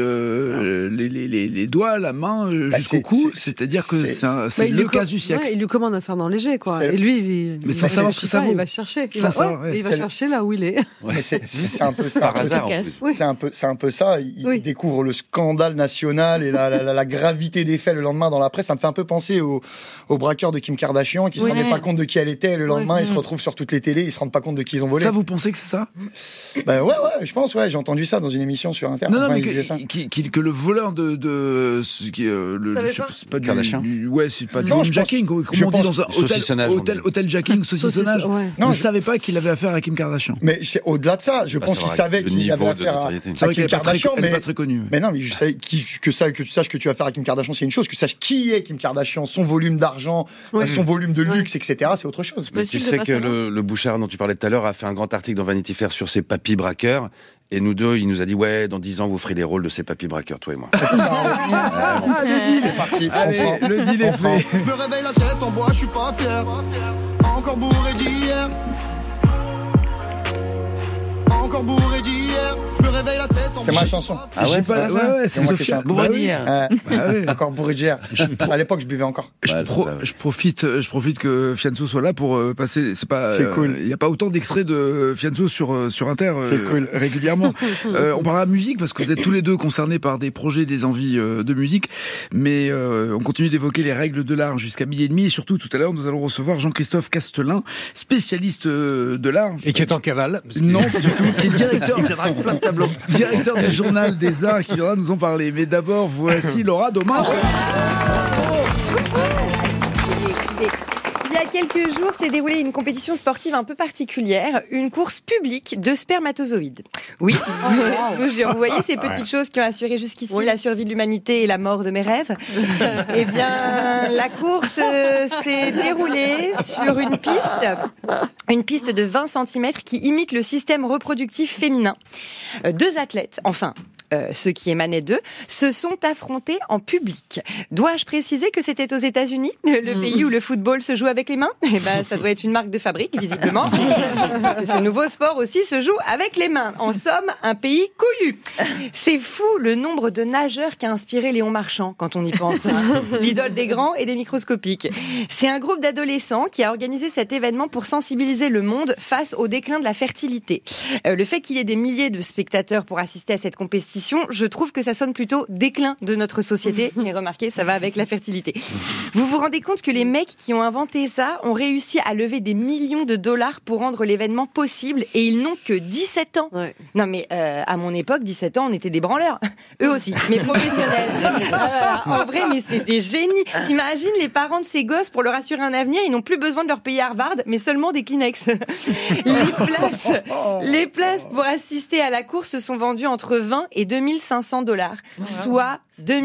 les doigts, la main jusqu'au cou, c'est-à-dire que c'est le cas du siècle. Il lui commande un Fernand Léger, quoi. Et lui, mais sans savoir ce que ça vaut. Il va chercher. Il va chercher là où il est. C'est un peu ça. Par hasard, c'est un peu ça. Il découvre le scandale national et la gravité des faits le lendemain dans la presse. Ça me fait un peu penser aux braqueurs de Kim Kardashian qui se rendaient pas compte de qui elle était. Le lendemain, ils se retrouvent sur toutes les télés, ils se rendent pas compte de qui ils ont volé. Ça, vous pensez que c'est ça? Ouais, je pense, j'ai entendu ça dans une émission sur Inter. Non, mais que le voleur de c'est pas du Kardashian. C'est pas du homejacking, comme on dit dans un hôtel jacking, saucissonnage. Non, ne savait pas qu'il avait affaire à Kim Kardashian. Mais c'est au-delà de ça. Je pense qu'il savait qu'il avait affaire à Kim Kardashian, mais pas très connu. Mais non, mais je sais que tu saches que tu as affaire à Kim Kardashian, c'est une chose. Que tu saches qui est Kim Kardashian, son volume d'argent, son volume de luxe, etc. C'est autre chose. Tu sais que le Bouchard dont tu parlais tout à l'heure a fait un grand article dans Vanity Fair sur ses papis braqueurs. Et nous deux, il nous a dit dans 10 ans, vous ferez les rôles de ces papis braqueurs, toi et moi. Le deal est parti. Le deal est fait. Je me réveille la tête en bois, je suis pas fier. Encore bourré d'hier. Encore bourré d'hier. Je me réveille la tête en C'est ma chanson. Ah ouais, c'est Sofiane. Bourré d'hier. Encore bourré d'hier. À l'époque, je buvais encore. Je profite que Fianso soit là pour passer. C'est cool. Il n'y a pas autant d'extraits de Fianso sur Inter régulièrement. On parlera musique parce que vous êtes tous les deux concernés par des projets, des envies de musique. Mais on continue d'évoquer les règles de l'art jusqu'à 12h30. Et surtout, tout à l'heure, nous allons recevoir Jean-Christophe Castelin, spécialiste de l'art. Et qui est en cavale. Non, pas du tout. Qui est directeur du Journal des Arts, qui viendra nous en parler. Mais d'abord, voici Laura Dommage. Il y a quelques jours s'est déroulée une compétition sportive un peu particulière, une course publique de spermatozoïdes. Oui, vous voyez ces petites choses qui ont assuré jusqu'ici la survie de l'humanité et la mort de mes rêves. Eh bien, la course s'est déroulée sur une piste de 20 cm qui imite le système reproductif féminin. 2 athlètes, ceux qui émanaient d'eux, se sont affrontés en public. Dois-je préciser que c'était aux États-Unis, le pays où le football se joue avec les mains? Eh ben, ça doit être une marque de fabrique, visiblement. Parce que ce nouveau sport aussi se joue avec les mains. En somme, un pays couillu. C'est fou le nombre de nageurs qu'a inspiré Léon Marchand, quand on y pense. L'idole des grands et des microscopiques. C'est un groupe d'adolescents qui a organisé cet événement pour sensibiliser le monde face au déclin de la fertilité. Le fait qu'il y ait des milliers de spectateurs pour assister à cette compétition, je trouve que ça sonne plutôt déclin de notre société. Et remarquez, ça va avec la fertilité. Vous vous rendez compte que les mecs qui ont inventé ça ont réussi à lever des millions de dollars pour rendre l'événement possible et ils n'ont que 17 ans. Ouais. Non mais à mon époque, 17 ans, on était des branleurs. Eux aussi, mais professionnels. En vrai, mais c'est des génies. T'imagines les parents de ces gosses, pour leur assurer un avenir, ils n'ont plus besoin de leur payer Harvard, mais seulement des Kleenex. Les places pour assister à la course se sont vendues entre 20 et 2500 $, soit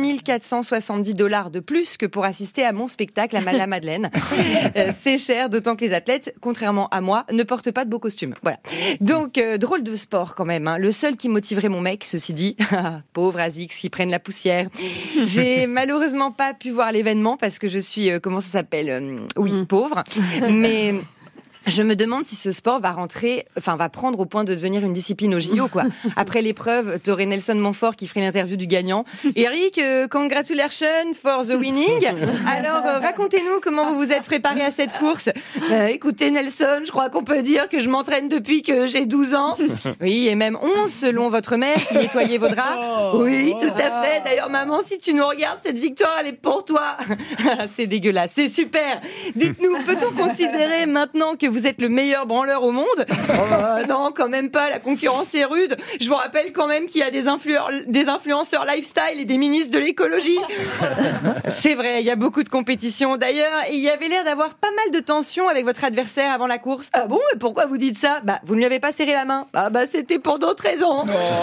2470 $ de plus que pour assister à mon spectacle à la Madeleine. C'est cher, d'autant que les athlètes, contrairement à moi, ne portent pas de beaux costumes. Voilà. Donc, drôle de sport quand même. Hein. Le seul qui motiverait mon mec, ceci dit, pauvre Azix qui prennent la poussière. J'ai malheureusement pas pu voir l'événement parce que je suis, comment ça s'appelle, pauvre. Mais je me demande si ce sport va prendre au point de devenir une discipline au JO, quoi. Après l'épreuve, t'aurais Nelson Montfort qui ferait l'interview du gagnant. Eric, congratulations for the winning. Alors, racontez-nous comment vous vous êtes préparé à cette course. Écoutez, Nelson, je crois qu'on peut dire que je m'entraîne depuis que j'ai 12 ans. Oui, et même 11 selon votre mère qui nettoyait vos draps. Oui, tout à fait. D'ailleurs, maman, si tu nous regardes, cette victoire, elle est pour toi. C'est dégueulasse. C'est super. Dites-nous, peut-on considérer maintenant que vous êtes le meilleur branleur au monde? Non, quand même pas, la concurrence est rude. Je vous rappelle quand même qu'il y a des influenceurs lifestyle et des ministres de l'écologie. C'est vrai, il y a beaucoup de compétition. D'ailleurs, il y avait l'air d'avoir pas mal de tensions avec votre adversaire avant la course. Ah bon, et pourquoi vous dites ça? Vous ne lui avez pas serré la main. C'était pour d'autres raisons.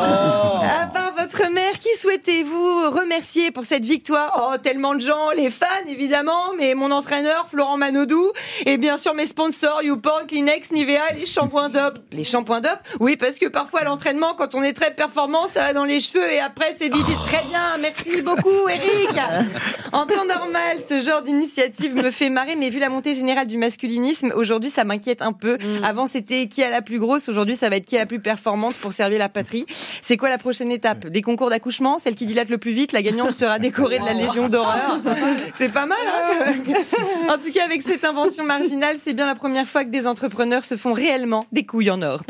À part votre mère, qui souhaitez-vous remercier pour cette victoire? Tellement de gens, les fans évidemment, mais mon entraîneur Florent Manodou, et bien sûr mes sponsors YouPorn, Kleenex, Nivea, les shampoings Dop. Les shampoings Dop? Oui, parce que parfois à l'entraînement, quand on est très performant, ça va dans les cheveux et après c'est difficile. Très bien, merci beaucoup Eric. En temps normal, ce genre d'initiative me fait marrer, mais vu la montée générale du masculinisme, aujourd'hui ça m'inquiète un peu. Avant c'était qui a la plus grosse, aujourd'hui ça va être qui a la plus performante pour servir la patrie. C'est quoi la prochaine étape? Des concours d'accouchement? Celle qui dilate le plus vite, la gagnante sera décorée de la Légion d'horreur. C'est pas mal, hein? En tout cas, avec cette invention marginale, c'est bien la première fois que des entrepreneurs se font réellement des couilles en or.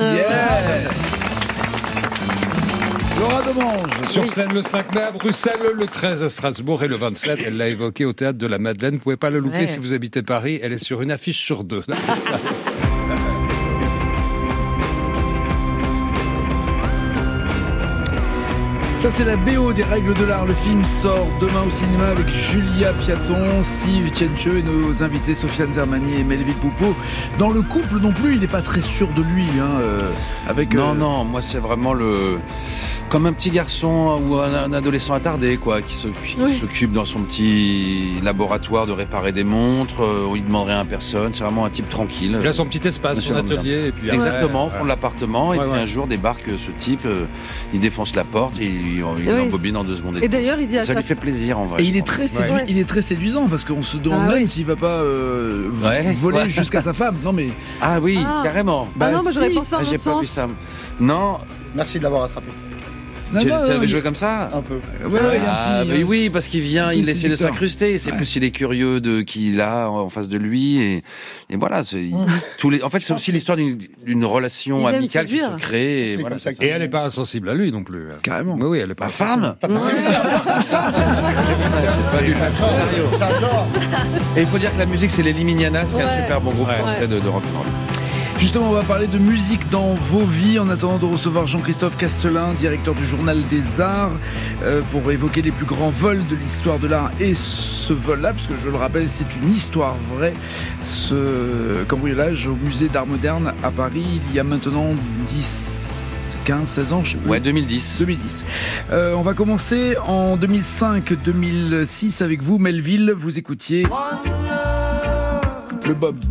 Laura Demange. Sur scène le 5 mai à Bruxelles, le 13 à Strasbourg et le 27, elle l'a évoqué au Théâtre de la Madeleine. Vous pouvez pas la louper si vous habitez Paris, elle est sur une affiche sur 2. Ça, c'est la BO des Règles de l'Art. Le film sort demain au cinéma avec Julia Piaton, Sive Tchenche et nos invités Sofiane Zermani et Melville Poupeau. Dans le couple non plus, il n'est pas très sûr de lui. Non, moi c'est vraiment comme un petit garçon ou un adolescent attardé, quoi, qui s'occupe dans son petit laboratoire de réparer des montres, où il ne demande rien à personne. C'est vraiment un type tranquille. Il a son petit espace, son atelier. Et puis exactement, au fond de l'appartement. Et puis un jour débarque ce type, il défonce la porte et il embobine en 2 secondes. Et d'ailleurs, il dit ça lui fait plaisir en vrai. Et il est très séduisant parce qu'on se demande même s'il va pas voler jusqu'à sa femme. Non mais carrément. Non, moi j'aurais pensé en j'ai l'autre pas vu sens. ça. Non. Merci de l'avoir attrapé. Tu avais joué comme ça? Un peu. Oui, parce qu'il vient, il essaie de s'incruster. C'est plus il est curieux de qui il a en face de lui et voilà. En fait, c'est aussi l'histoire d'une relation amicale qui se crée. Et elle n'est pas insensible à lui non plus. Carrément. Oui, elle est pas. Ma femme. T'as pas réussi à voir tout ça. J'ai pas lu le même scénario. J'adore. Et il faut dire que la musique, c'est les Liminianas, qui est un super bon groupe français de rock and roll. Justement, on va parler de musique dans vos vies en attendant de recevoir Jean-Christophe Castelin, directeur du Journal des Arts, pour évoquer les plus grands vols de l'histoire de l'art. Et ce vol-là, puisque je le rappelle, c'est une histoire vraie, ce cambriolage au musée d'art moderne à Paris, il y a maintenant 16 ans, je sais plus. Ouais, 2010. On va commencer en 2005-2006 avec vous, Melville. Vous écoutiez le Bob.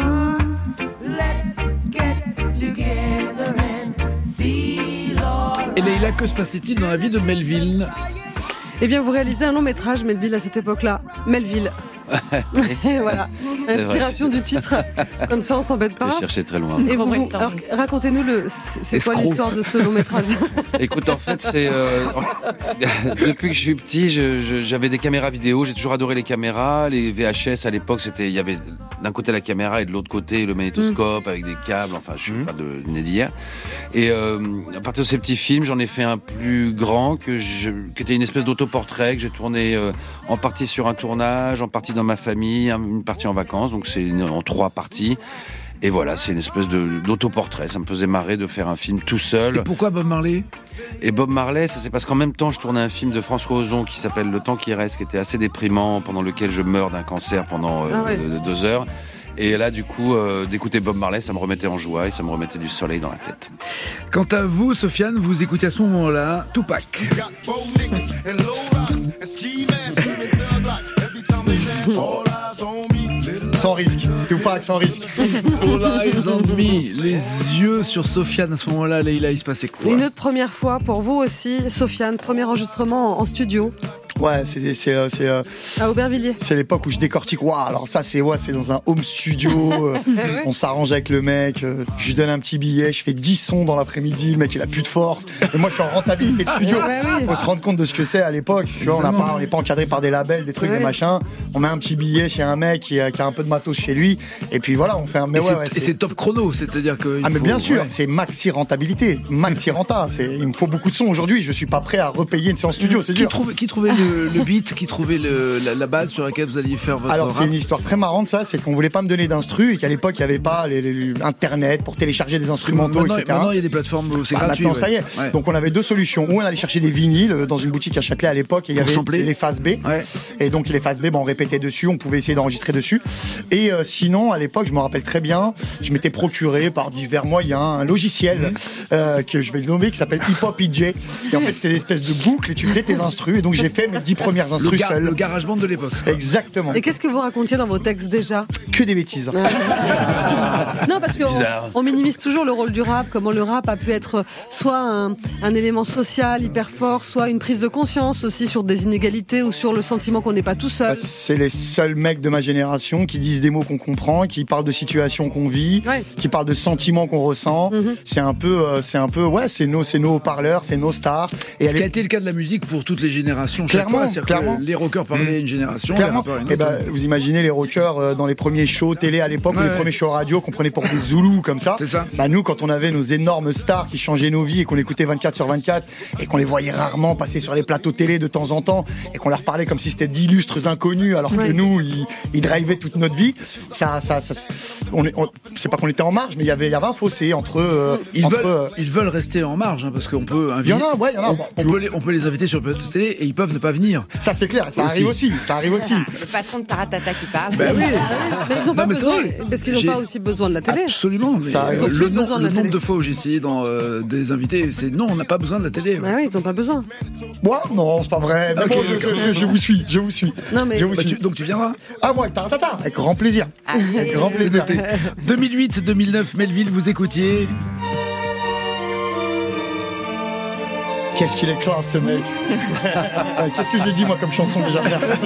Let's get together and feel alright. Et Leïla, que se passait-il dans la vie de Melville ? Eh bien, vous réalisez un long métrage, Melville, à cette époque-là. Melville. Et voilà, l'inspiration du titre. Comme ça, on s'embête pas. J'ai cherché très loin. Et vous, alors, racontez-nous c'est quoi l'histoire de ce long métrage? Écoute, en fait, c'est depuis que je suis petit, j'avais des caméras vidéo. J'ai toujours adoré les caméras, les VHS à l'époque. Il y avait d'un côté la caméra et de l'autre côté le magnétoscope avec des câbles. Enfin, je suis pas né d'hier. Et à partir de ces petits films, j'en ai fait un plus grand qui était une espèce d'autoportrait que j'ai tourné en partie sur un tournage, en partie dans ma famille, une partie en vacances, donc c'est en 3 parties. Et voilà, c'est une espèce d'autoportrait. Ça me faisait marrer de faire un film tout seul. Et pourquoi Bob Marley ? Et Bob Marley, ça c'est parce qu'en même temps, je tournais un film de François Ozon qui s'appelle Le temps qui reste, qui était assez déprimant, pendant lequel je meurs d'un cancer pendant 2 heures. Et là, du coup, d'écouter Bob Marley, ça me remettait en joie et ça me remettait du soleil dans la tête. Quant à vous, Sofiane, vous écoutez à ce moment-là Tupac. Sans risque, Tupac, sans risque. All eyes on me, les yeux sur Sofiane à ce moment-là, Leïla, il se passait quoi ? Une autre première fois pour vous aussi, Sofiane, premier enregistrement en studio. Ouais, c'est à Aubervilliers. C'est l'époque où je décortique. Waouh, alors ça c'est dans un home studio. On s'arrange avec le mec. Je lui donne un petit billet. Je fais 10 sons dans l'après-midi. Le mec il a plus de force. Et moi je suis en rentabilité de studio. Faut se rendre compte de ce que c'est à l'époque. Tu vois, on n'est pas encadré par des labels, des trucs, des machins. On met un petit billet chez un mec qui a un peu de matos chez lui. Et puis voilà, on fait un. Et c'est top chrono, c'est-à-dire que. Mais bien sûr, c'est maxi rentabilité, maxi renta. Il me faut beaucoup de sons aujourd'hui. Je suis pas prêt à repayer une séance studio. C'est dur. Qui trouvait le beat, qui trouvait la base sur laquelle vous alliez faire votre Alors rap. C'est une histoire très marrante ça, c'est qu'on voulait pas me donner d'instru et qu'à l'époque il y avait pas internet pour télécharger des instrumentaux, etc. Maintenant il y a des plateformes où c'est gratuit. Maintenant ça y est. Ouais. Donc on avait 2 solutions. Ou on allait chercher des vinyles dans une boutique à Châtelet à l'époque et il y avait les phases B. Ouais. Et donc les phases B, on répétait dessus, on pouvait essayer d'enregistrer dessus. Et sinon à l'époque, je me rappelle très bien, je m'étais procuré par divers moyens un logiciel que je vais le nommer qui s'appelle Hip Hop EJ. Et en fait c'était des espèces de boucles et tu faisais tes instrus. Et donc j'ai fait mes 10 premières instrus seuls. Le garage band de l'époque. Exactement. Et qu'est-ce que vous racontiez dans vos textes déjà ? Que des bêtises. Non, parce qu'on minimise toujours le rôle du rap, comment le rap a pu être soit un élément social hyper fort, soit une prise de conscience aussi sur des inégalités ou sur le sentiment qu'on n'est pas tout seul. C'est les seuls mecs de ma génération qui disent des mots qu'on comprend, qui parlent de situations qu'on vit, qui parlent de sentiments qu'on ressent. C'est un peu, c'est nos haut-parleurs, c'est nos stars. Et ce qui a été le cas de la musique pour toutes les générations. Clairement. Les rockers parlaient à une génération, les rappeurs à une autre. Vous imaginez les rockers dans les premiers shows télé à l'époque, ou les premiers shows radio qu'on prenait pour des Zoulous comme ça. C'est ça. Nous, quand on avait nos énormes stars qui changeaient nos vies et qu'on écoutait 24/24 et qu'on les voyait rarement passer sur les plateaux télé de temps en temps et qu'on leur parlait comme si c'était d'illustres inconnus alors que nous, ils drivaient toute notre vie. C'est pas qu'on était en marge, mais il y avait un fossé entre. Ils veulent rester en marge parce qu'on peut inviter. Il y en a. On peut les inviter sur le plateau télé et ils peuvent ne pas venir. Ça c'est clair, ça arrive aussi. Le patron de Taratata qui parle. Ben oui. Mais ils n'ont pas besoin, parce qu'ils n'ont pas aussi besoin de la télé. Absolument. Le nombre de fois où j'ai essayé de les inviter, c'est non, on n'a pas besoin de la télé. Bah oui, ils n'ont pas besoin. Moi, non, c'est pas vrai. Mais je vous suis. Non, mais donc tu viendras. Ah moi, avec Taratata, avec grand plaisir. Avec grand plaisir. 2008-2009, Melville, vous écoutiez. Qu'est-ce qu'il est classe ce mec. Qu'est-ce que j'ai dit moi comme chanson déjà?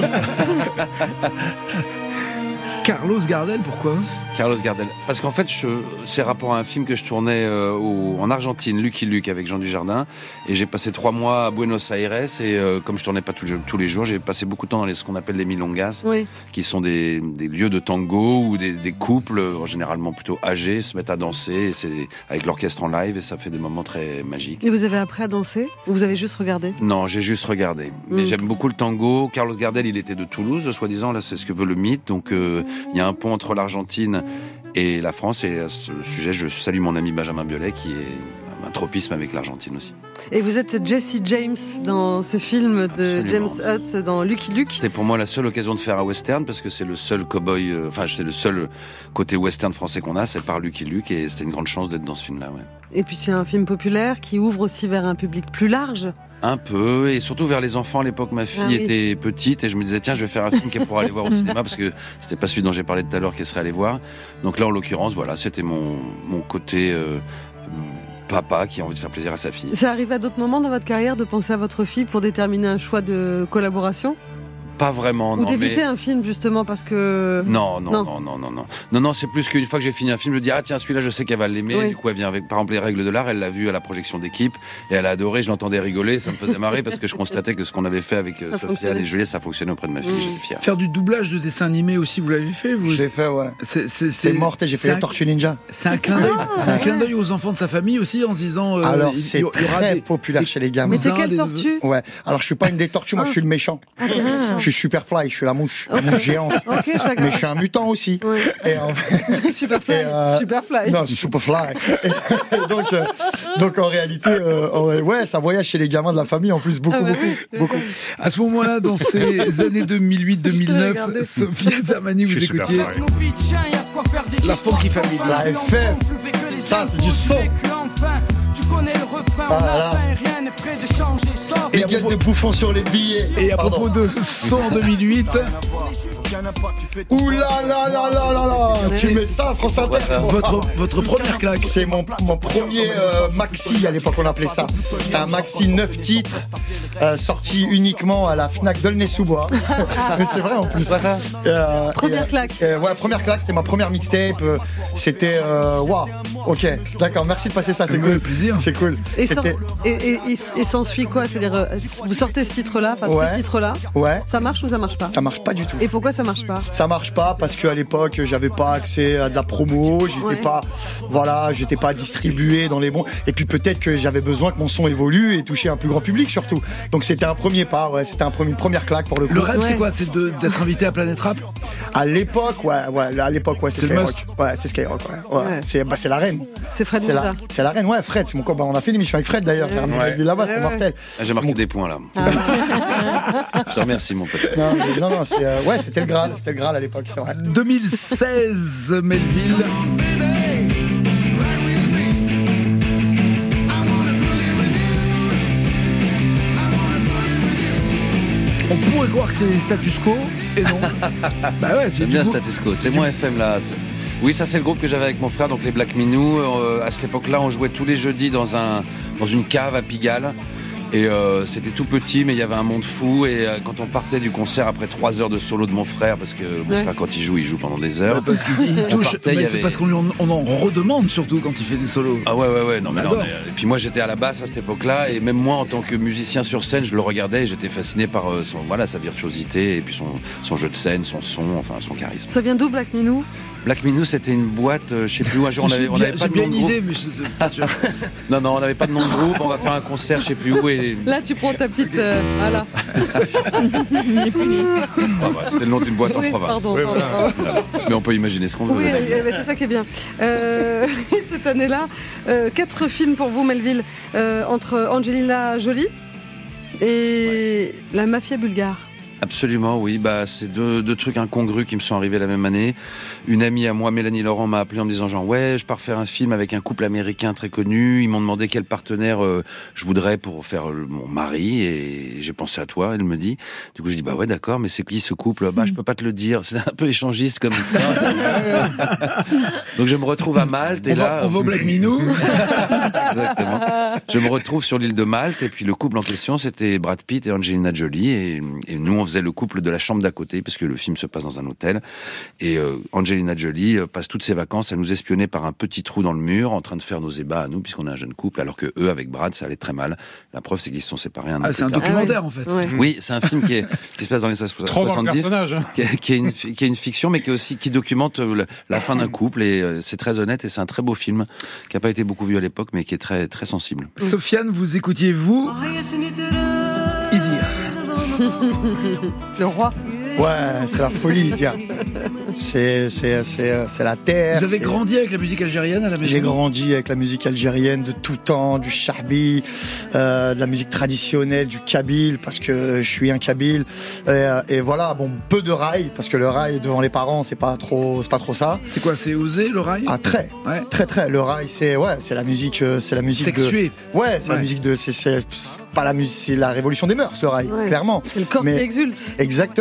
Carlos Gardel, pourquoi? Carlos Gardel. Parce qu'en fait, c'est rapport à un film que je tournais en Argentine, Lucky Luke, avec Jean Dujardin. Et j'ai passé 3 mois à Buenos Aires. Et comme je tournais pas tous les jours, j'ai passé beaucoup de temps dans ce qu'on appelle les milongas, qui sont des lieux de tango où des couples, généralement plutôt âgés, se mettent à danser. Et c'est avec l'orchestre en live et ça fait des moments très magiques. Et vous avez appris à danser ou vous avez juste regardé? Non, j'ai juste regardé. Mais j'aime beaucoup le tango. Carlos Gardel, il était de Toulouse, soi-disant. Là, c'est ce que veut le mythe. Donc, il y a un pont entre l'Argentine et la France, et à ce sujet, je salue mon ami Benjamin Biolay, qui est un tropisme avec l'Argentine aussi. Et vous êtes Jesse James dans ce film de James Hutz dans Lucky Luke. C'était pour moi la seule occasion de faire un western, parce que c'est le seul cowboy, c'est le seul côté western français qu'on a, c'est par Lucky Luke, et c'était une grande chance d'être dans ce film-là. Ouais. Et puis c'est un film populaire qui ouvre aussi vers un public plus large. Un peu, et surtout vers les enfants. À l'époque, ma fille était petite et je me disais, tiens, je vais faire un film qu'elle pourra aller voir au cinéma, parce que c'était pas celui dont j'ai parlé tout à l'heure qu'elle serait allée voir. Donc là, en l'occurrence, voilà, c'était mon côté papa qui a envie de faire plaisir à sa fille. Ça arrive à d'autres moments dans votre carrière de penser à votre fille pour déterminer un choix de collaboration ? Pas vraiment, ou non. d'éviter un film, justement, parce que... Non, c'est plus qu'une fois que j'ai fini un film, je me dis, ah tiens, celui-là, je sais qu'elle va l'aimer. Oui. Du coup, elle vient avec, par exemple, Les Règles de l'Art, elle l'a vu à la projection d'équipe, et elle a adoré, je l'entendais rigoler, ça me faisait marrer, parce que je constatais que ce qu'on avait fait avec Sofiane et Juliette, ça fonctionnait auprès de ma fille, j'étais fier. Faire du doublage de dessin animé aussi, vous l'avez fait vous... J'ai fait, ouais. C'est mortel, j'ai fait les Tortues Ninja. C'est un clin d'œil, c'est un clin d'œil aux enfants de sa famille aussi, en se disant... Alors, c'est très populaire chez les gamins. Mais c'est quelle tortue ? Ouais, alors je suis pas une des tortues, moi je suis le méchant. Je suis Superfly, je suis la mouche géante. Mais je suis un mutant aussi. Oui. Et en fait, Superfly. Non, Superfly. Donc en réalité, ouais, ça voyage chez les gamins de la famille en plus beaucoup. À ce moment-là, dans ces années 2008-2009, Sofiane Zamani, vous écoutiez la Funky Family. La FM. Ça, c'est du son. Et gueule de bouffon sur les billets. Et à propos de son en 2008. Ouh là là là là là là. Tu mets ça, France Inter. Votre première claque. C'est mon premier maxi, à l'époque on appelait ça. C'est un maxi 9 titres, sorti uniquement à la Fnac d'Aulnay-sous-Bois. Mais c'est vrai en plus. Ça. Première claque. Ouais, première claque, c'était ma première mixtape. C'était waouh. Ok, d'accord, merci de passer ça, c'est cool. Plaisir. C'est cool. Et s'ensuit quoi ? C'est-à-dire, vous sortez ce titre-là, ce titre-là. Ouais. Ça marche ou ça marche pas ? Ça marche pas du tout. Et pourquoi ça marche pas ? Ça marche pas parce qu'à l'époque, j'avais pas accès à de la promo, j'étais pas distribué dans les bons. Et puis peut-être que j'avais besoin que mon son évolue et toucher un plus grand public surtout. Donc c'était un premier pas, ouais, c'était une première claque pour le coup. Le rêve, c'est quoi ? C'est d'être invité à Planète Rap ? À l'époque, ouais, c'est Skyrock. Ouais, c'est Skyrock, ouais. C'est la reine. C'est Fred Moussa. C'est la reine, ouais, Fred, c'est mon copain. On a fait une émission avec Fred d'ailleurs, là-bas, c'était mortel. J'ai marqué des points là. Je te remercie mon pote. Non, c'était le Graal à l'époque, c'est vrai. 2016, Melville. On pourrait croire que c'est Status Quo, et non. Bah ouais, c'est bien Status Quo. C'est moins FM là. Oui, ça c'est le groupe que j'avais avec mon frère, donc les Black Minou. À cette époque-là, on jouait tous les jeudis dans une cave à Pigalle. Et c'était tout petit, mais il y avait un monde fou. Et quand on partait du concert après 3 heures de solo de mon frère, parce que mon frère, quand il joue pendant des heures. Parce qu'il touche. C'est parce qu'on en redemande surtout quand il fait des solos. Ah ouais. Non, et puis moi, j'étais à la basse à cette époque-là, et même moi, en tant que musicien sur scène, je le regardais et j'étais fasciné par sa virtuosité et puis son jeu de scène, son son, enfin son charisme. Ça vient d'où, Black Minou ? Black Minou, c'était une boîte, je sais plus où, un jour on avait pas de nom de groupe. Idée, mais je sais pas sûr. Non, on n'avait pas de nom de groupe, on va faire un concert, je sais plus où. Et... Là, tu prends ta petite. Voilà. C'était le nom d'une boîte en province. Pardon. Mais on peut imaginer ce qu'on veut. Oui, c'est ça qui est bien. Cette année-là, 4 films pour vous, Melville, entre Angelina Jolie et la mafia bulgare. Absolument, oui. C'est deux trucs incongrus qui me sont arrivés la même année. Une amie à moi, Mélanie Laurent, m'a appelé en me disant je pars faire un film avec un couple américain très connu. Ils m'ont demandé quel partenaire je voudrais pour faire mon mari, et j'ai pensé à toi. Elle me dit. Du coup, je dis ouais, d'accord, mais c'est qui ce couple ? Je peux pas te le dire. C'est un peu échangiste comme ça. Donc je me retrouve à Malte et là on va au Black Minou. Exactement. Je me retrouve sur l'île de Malte et puis le couple en question, c'était Brad Pitt et Angelina Jolie, et nous on faisait le couple de la chambre d'à côté, parce que le film se passe dans un hôtel. Et Angelina Jolie passe toutes ses vacances à nous espionner par un petit trou dans le mur, en train de faire nos ébats à nous, puisqu'on est un jeune couple, alors que eux, avec Brad, ça allait très mal. La preuve, c'est qu'ils se sont séparés un an plus tard. C'est un documentaire, en fait. Ouais. Oui, c'est un film qui se passe dans les années 70, qui est une fiction, mais qui documente la fin d'un couple, et c'est très honnête, et c'est un très beau film, qui n'a pas été beaucoup vu à l'époque, mais qui est très, très sensible. Sofiane, vous écoutiez, vous Idir. Le roi. Ouais, c'est la folie, Idir. C'est la terre. Vous avez grandi avec la musique algérienne à la maison ? J'ai grandi avec la musique algérienne de tout temps, du charbi, de la musique traditionnelle, du kabyle, parce que je suis un kabyle. Et voilà, peu de rail, parce que le rail devant les parents, c'est pas trop ça. C'est quoi, c'est osé le rail ? Ah, très. Ouais. Très. Le rail, c'est la musique sexuée. Ouais, c'est la musique c'est pas la musique, c'est la révolution des mœurs, le rail, clairement. C'est le corps qui exulte. Exactement. Mais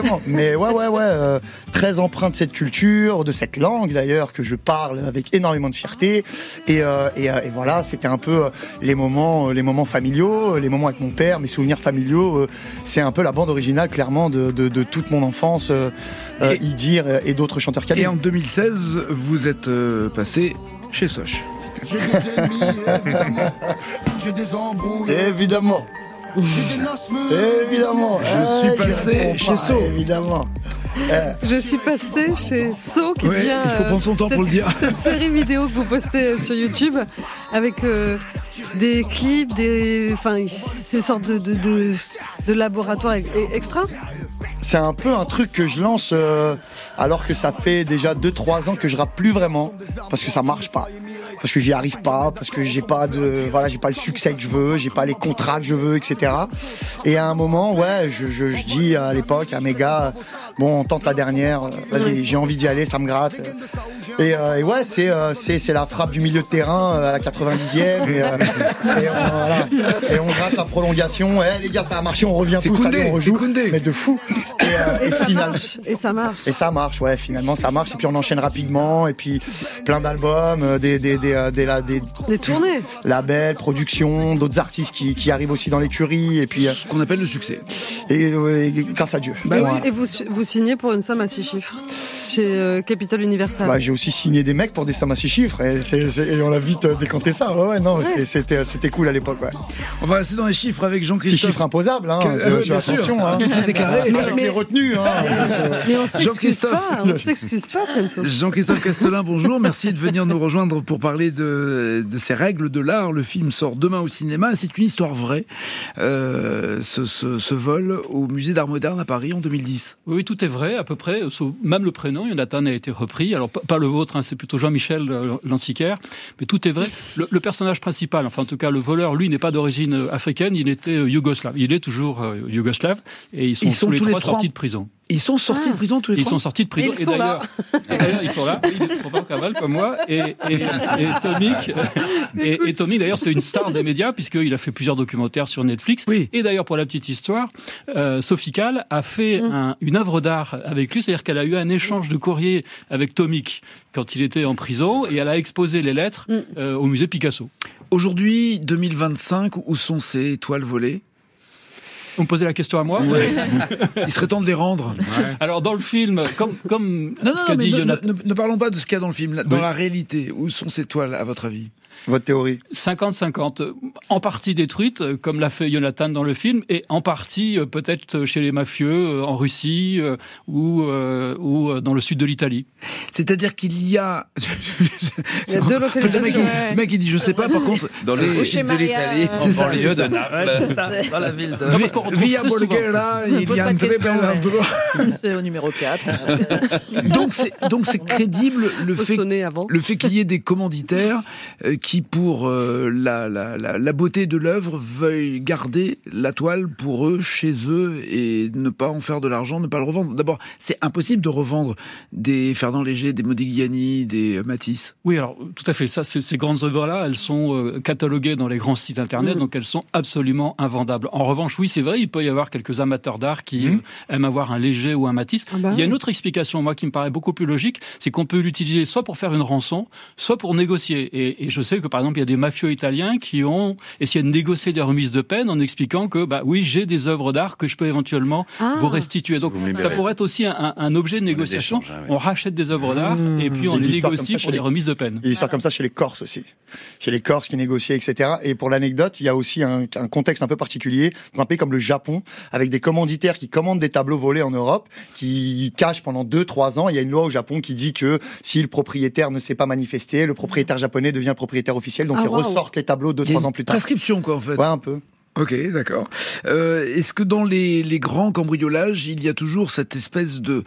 Mais très empreint de cette culture, de cette langue d'ailleurs que je parle avec énormément de fierté. Et voilà, c'était un peu les moments familiaux, les moments avec mon père, mes souvenirs familiaux. C'est un peu la bande originale clairement de toute mon enfance. Idir et d'autres chanteurs kabyle. Et en 2016, vous êtes passé chez Soch. J'ai des ennemis, évidemment. J'ai des embrouilles. Évidemment. J'ai des nasmes. Évidemment. Je suis passé chez So. Évidemment. Je suis passé chez So, qui est bien. Il faut prendre son temps pour le dire. Cette série vidéo que vous postez sur YouTube avec des clips, ces sortes de laboratoires extra. C'est un peu un truc que je lance alors que ça fait déjà 2-3 ans que je rappe plus vraiment parce que ça marche pas. Parce que j'y arrive pas, parce que j'ai pas le succès que je veux, j'ai pas les contrats que je veux, etc. Et à un moment, je dis à l'époque à mes gars, bon, on tente la dernière, vas-y, j'ai envie d'y aller, ça me gratte. Et c'est la frappe du milieu de terrain à la 90e et on gratte la prolongation. Les gars, ça a marché, on revient tous, allez, on rejoue. Mais de fou. Et ça marche. Et ça marche, finalement ça marche. Et puis on enchaîne rapidement, et puis plein d'albums, des tournées, labels, productions, d'autres artistes qui arrivent aussi dans l'écurie, et puis ce qu'on appelle le succès. Et grâce à Dieu. Et vous signez pour une somme à 6 chiffres chez Capital Universal. J'ai aussi signé des mecs pour des sommes à 6 chiffres, et on a vite décanté ça. C'était cool à l'époque. On va rester dans les chiffres avec Jean-Christophe. 6 chiffres imposables, attention. Tout était carré. Mais retenu. Mais on s'excuse pas. Jean-Christophe Castelin, bonjour. Merci de venir nous rejoindre pour parler de ces règles de l'art. Le film sort demain au cinéma. C'est une histoire vraie. Ce vol au musée d'art moderne à Paris en 2010. Oui, tout est vrai, à peu près. Même le prénom, Jonathan, a été repris. Alors, pas le vôtre, c'est plutôt Jean-Michel Lansiquer. Mais tout est vrai. Le personnage principal, enfin, en tout cas, le voleur, lui, n'est pas d'origine africaine. Il était yougoslave. Il est toujours yougoslave. Et ils sont tous les trois sortis de prison. Ils sont sortis de prison tous les trois. Ils sont sortis de prison. Et d'ailleurs, ils sont là. Ils ne sont pas en cavale comme moi. Et Tomic, d'ailleurs, c'est une star des médias puisqu'il a fait plusieurs documentaires sur Netflix. Oui. Et d'ailleurs, pour la petite histoire, Sophie Calle a fait une œuvre d'art avec lui. C'est-à-dire qu'elle a eu un échange de courrier avec Tomic quand il était en prison, et elle a exposé les lettres au musée Picasso. Aujourd'hui, 2025, où sont ces toiles volées ? Vous me posez la question à moi ? Oui. Il serait temps de les rendre. Ouais. Alors, dans le film, comme ce qu'a dit Jonathan... Ne parlons pas de ce qu'il y a dans le film. Dans la réalité, où sont ces toiles, à votre avis ? Votre théorie ? 50-50. En partie détruites, comme l'a fait Jonathan dans le film, et en partie peut-être chez les mafieux, en Russie ou dans le sud de l'Italie. C'est-à-dire qu'il y a... Il y a 2 localisations. Le mec, il dit, je sais pas, par contre... Dans le sud de l'Italie, c'est ça, banlieue de Naples. C'est ça, dans la ville de... Non, parce qu'on retrouve Via très souvent. Borghera, il y a un très bel endroit. C'est au numéro 4. Donc c'est crédible le fait qu'il y ait des commanditaires qui, pour la beauté de l'œuvre, veuillent garder la toile pour eux, chez eux, et ne pas en faire de l'argent, ne pas le revendre. D'abord, c'est impossible de revendre des Fernand Léger, des Modigliani, des Matisse. Oui, alors tout à fait. Ça, ces grandes œuvres-là, elles sont cataloguées dans les grands sites internet, donc elles sont absolument invendables. En revanche, oui, c'est vrai, il peut y avoir quelques amateurs d'art qui aiment avoir un Léger ou un Matisse. Il y a une autre explication, moi, qui me paraît beaucoup plus logique, c'est qu'on peut l'utiliser soit pour faire une rançon, soit pour négocier. Et je sais que, par exemple, il y a des mafieux italiens qui ont essayé de négocier des remises de peine en expliquant que, oui, j'ai des œuvres d'art que je peux éventuellement vous restituer. Donc, ça pourrait être aussi un objet de négociation. On rachète des œuvres d'art et puis on les négocie pour des remises de peine. Il y a des histoires comme ça chez les Corses aussi. Chez les Corses qui négociaient, etc. Et pour l'anecdote, il y a aussi un contexte un peu particulier dans un pays comme le Japon, avec des commanditaires qui commandent des tableaux volés en Europe, qui cachent pendant 2-3 ans. Il y a une loi au Japon qui dit que si le propriétaire ne s'est pas manifesté, le propriétaire japonais devient propriétaire officiel, donc ils ressortent les tableaux 2-3 ans plus tard. Prescription, quoi, en fait. Ouais, un peu. Ok, d'accord. Est-ce que dans les grands cambriolages, il y a toujours cette espèce de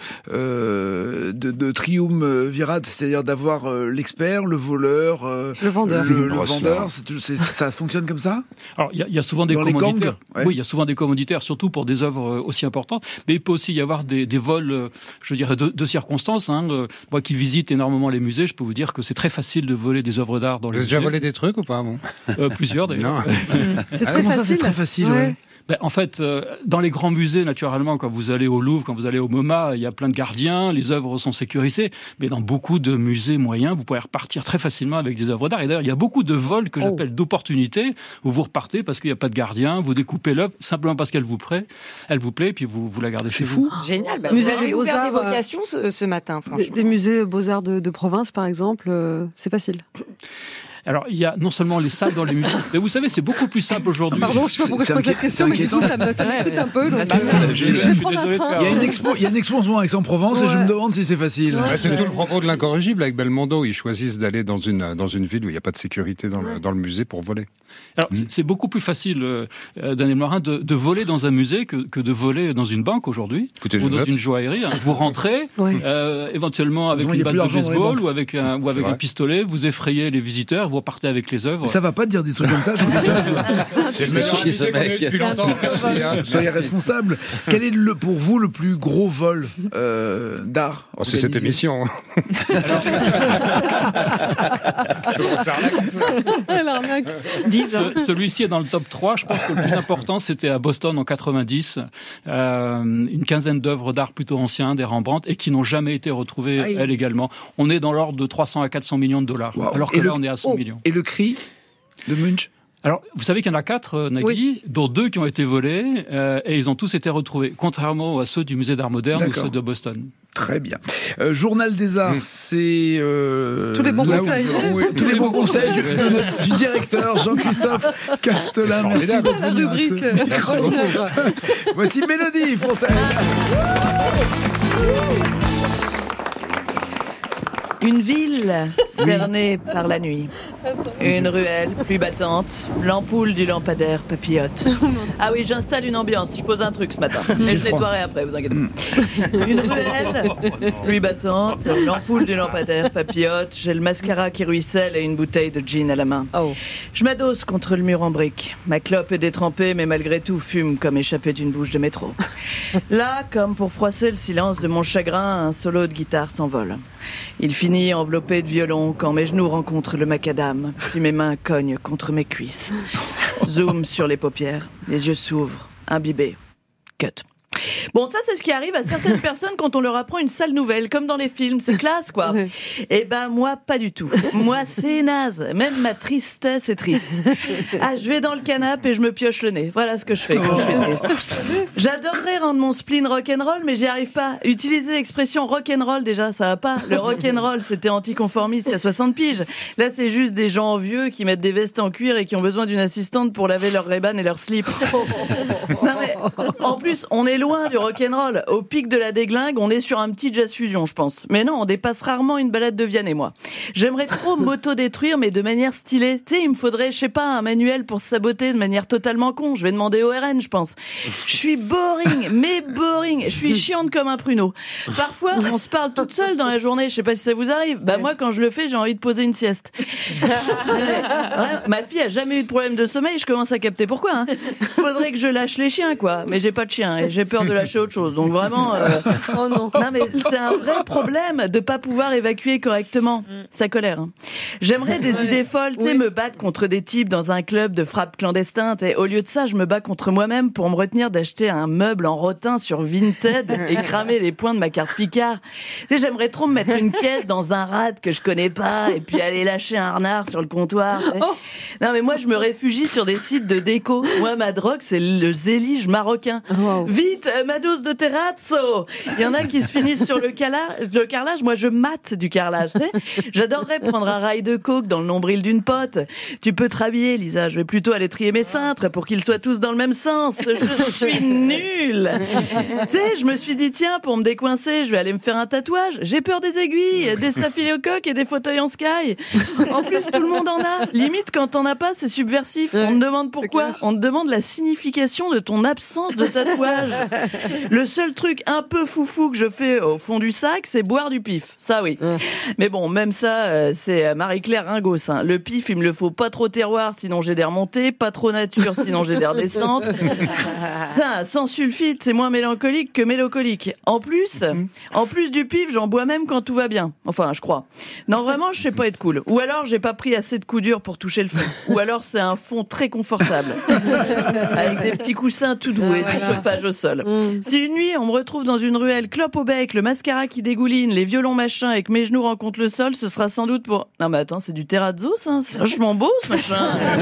triumvirat, c'est-à-dire d'avoir l'expert, le voleur, le vendeur, ça fonctionne comme ça? Alors, il y a souvent des commanditaires. Oui, il y a souvent des commanditaires, surtout pour des œuvres aussi importantes. Mais il peut aussi y avoir des vols, je dirais, de circonstances. Moi qui visite énormément les musées, je peux vous dire que c'est très facile de voler des œuvres d'art dans les musées. Vous avez déjà volé des trucs ou pas? Plusieurs d'ailleurs. C'est très facile. Très facile, ouais. En fait, dans les grands musées, naturellement, quand vous allez au Louvre, quand vous allez au MoMA, il y a plein de gardiens, les œuvres sont sécurisées. Mais dans beaucoup de musées moyens, vous pouvez repartir très facilement avec des œuvres d'art. Et d'ailleurs, il y a beaucoup de vols que j'appelle d'opportunités, où vous repartez parce qu'il n'y a pas de gardien, vous découpez l'œuvre simplement parce qu'elle vous plaît, et puis vous la gardez. C'est fou. Génial. Vous avez ouvert des vocations ce matin, franchement. Des musées Beaux-Arts de province, par exemple, c'est facile. Alors, il y a non seulement les salles dans les musées, mais vous savez, c'est beaucoup plus simple aujourd'hui. Pardon, je sais pas pourquoi je pose la question, mais du coup, ça m'excite un peu. Donc, je suis désolé de faire. Il y a une expo en ce moment à Aix-en-Provence et je me demande si c'est facile. C'est tout le propos de l'Incorrigible avec Belmondo. Ils choisissent d'aller dans une ville où il n'y a pas de sécurité dans le musée pour voler. Alors, c'est beaucoup plus facile, Daniel Morin, de voler dans un musée que de voler dans une banque aujourd'hui, ou dans une joaillerie. Vous rentrez, éventuellement avec une batte de baseball ou avec un pistolet, vous effrayez les visiteurs, vous repartez avec les œuvres. Ça va pas de dire des trucs comme ça, jean C'est le meilleur invité qu'on ait depuis longtemps. Soyez responsable. Quel est pour vous le plus gros vol d'art? C'est cette émission. Celui-ci est dans le top 3. Je pense que le plus important, c'était à Boston en 90. Une quinzaine d'œuvres d'art plutôt anciens, des Rembrandt, et qui n'ont jamais été retrouvées, elles également. On est dans l'ordre de 300 à 400 millions de dollars. Wow. Alors que là, on est à 100 millions. Et le cri de Munch? Alors, vous savez qu'il y en a 4, Nagui, dont 2 qui ont été volés, et ils ont tous été retrouvés, contrairement à ceux du musée d'art moderne ou ceux de Boston. Très bien. Journal des Arts, c'est... tous les bons conseils. Tous les bons conseils du directeur Jean-Christophe Castelin. Merci d'être venu à ce... Voici Mélodie Fontaine. Une ville cernée par la nuit. Une ruelle plus battante. L'ampoule du lampadaire papillote. Ah oui, j'installe une ambiance. Je pose un truc ce matin. Et je nettoierai après, vous inquiétez pas. Une ruelle plus battante. L'ampoule du lampadaire papillote. J'ai le mascara qui ruisselle et une bouteille de gin à la main. Je m'adosse contre le mur en briques. Ma clope est détrempée, mais malgré tout fume comme échappée d'une bouche de métro. Là, comme pour froisser le silence de mon chagrin, un solo de guitare s'envole. Il finit enveloppé de violon quand mes genoux rencontrent le macadam, puis mes mains cognent contre mes cuisses. Zoom sur les paupières, les yeux s'ouvrent, imbibés. Cut. Bon, ça, c'est ce qui arrive à certaines personnes quand on leur apprend une sale nouvelle, comme dans les films. C'est classe, quoi. Eh ben, moi, pas du tout. Moi, c'est naze. Même ma tristesse est triste. Ah, je vais dans le canapé et je me pioche le nez. Voilà ce que je fais quand je suis triste. J'adorerais rendre mon spleen rock'n'roll, mais j'y arrive pas. Utiliser l'expression rock'n'roll, déjà, ça va pas. Le rock'n'roll, c'était anticonformiste il y a 60 piges. Là, c'est juste des gens vieux qui mettent des vestes en cuir et qui ont besoin d'une assistante pour laver leurs Ray-Ban et leurs slips. Non, mais, en plus, on est loin du rock'n'roll. Au pic de la déglingue, on est sur un petit jazz fusion, je pense. Mais non, on dépasse rarement une balade de Vianney, moi. J'aimerais trop m'auto-détruire, mais de manière stylée. Tu sais, il me faudrait, je sais pas, un manuel pour se saboter de manière totalement con. Je vais demander au RN, je pense. Je suis boring, mais boring. Je suis chiante comme un pruneau. Parfois, on se parle toute seule dans la journée. Je sais pas si ça vous arrive. Bah, moi, quand je le fais, j'ai envie de poser une sieste. Ma fille a jamais eu de problème de sommeil. Je commence à capter pourquoi, hein. Faudrait que je lâche les chiens, quoi. Mais j'ai pas de chien et j'ai peur de lâcher autre chose. Donc vraiment, oh non, mais c'est un vrai problème de pas pouvoir évacuer correctement sa colère. Hein. J'aimerais des idées folles, tu sais, me battre contre des types dans un club de frappe clandestin. Au lieu de ça, je me bats contre moi-même pour me retenir d'acheter un meuble en rotin sur Vinted et cramer les points de ma carte Picard. Tu sais, j'aimerais trop me mettre une caisse dans un rad que je connais pas et puis aller lâcher un renard sur le comptoir. Non, mais moi, je me réfugie sur des sites de déco. Moi, ma drogue, c'est le zélige marocain. Vite, ma dose de terrazzo. Il y en a qui se finissent sur le carrelage. Moi, je mate du carrelage. Tu sais, j'adorerais prendre un rail de coke dans le nombril d'une pote. Tu peux te rhabiller, Lisa. Je vais plutôt aller trier mes cintres pour qu'ils soient tous dans le même sens. Je suis nulle. Tu sais, je me suis dit, tiens, pour me décoincer, je vais aller me faire un tatouage. J'ai peur des aiguilles, des staphylocoques et des fauteuils en sky. En plus, tout le monde en a. Limite, quand t'en as pas, c'est subversif. On te demande pourquoi. On te demande la signification de ton absence de tatouage. Le seul truc un peu foufou que je fais au fond du sac, c'est boire du pif. Ça, oui. Mais bon, même ça, c'est Marie-Claire Ringos. Hein. Le pif, il me le faut pas trop terroir, sinon j'ai des remontées, pas trop nature, sinon j'ai des redescentes. Ça, sans sulfite, c'est moins mélancolique que mélocolique. En plus du pif, j'en bois même quand tout va bien. Enfin, je crois. Non, vraiment, je sais pas être cool. Ou alors, j'ai pas pris assez de coups durs pour toucher le fond. Ou alors, c'est un fond très confortable. Avec des petits coussins tout doux et du chauffage au sol. Si une nuit, on me retrouve dans une ruelle, clope au bec, le mascara qui dégouline, les violons machin et que mes genoux rencontrent le sol, ce sera sans doute pour... Non mais attends, c'est du terrazzo, ça. C'est vachement beau, ce machin.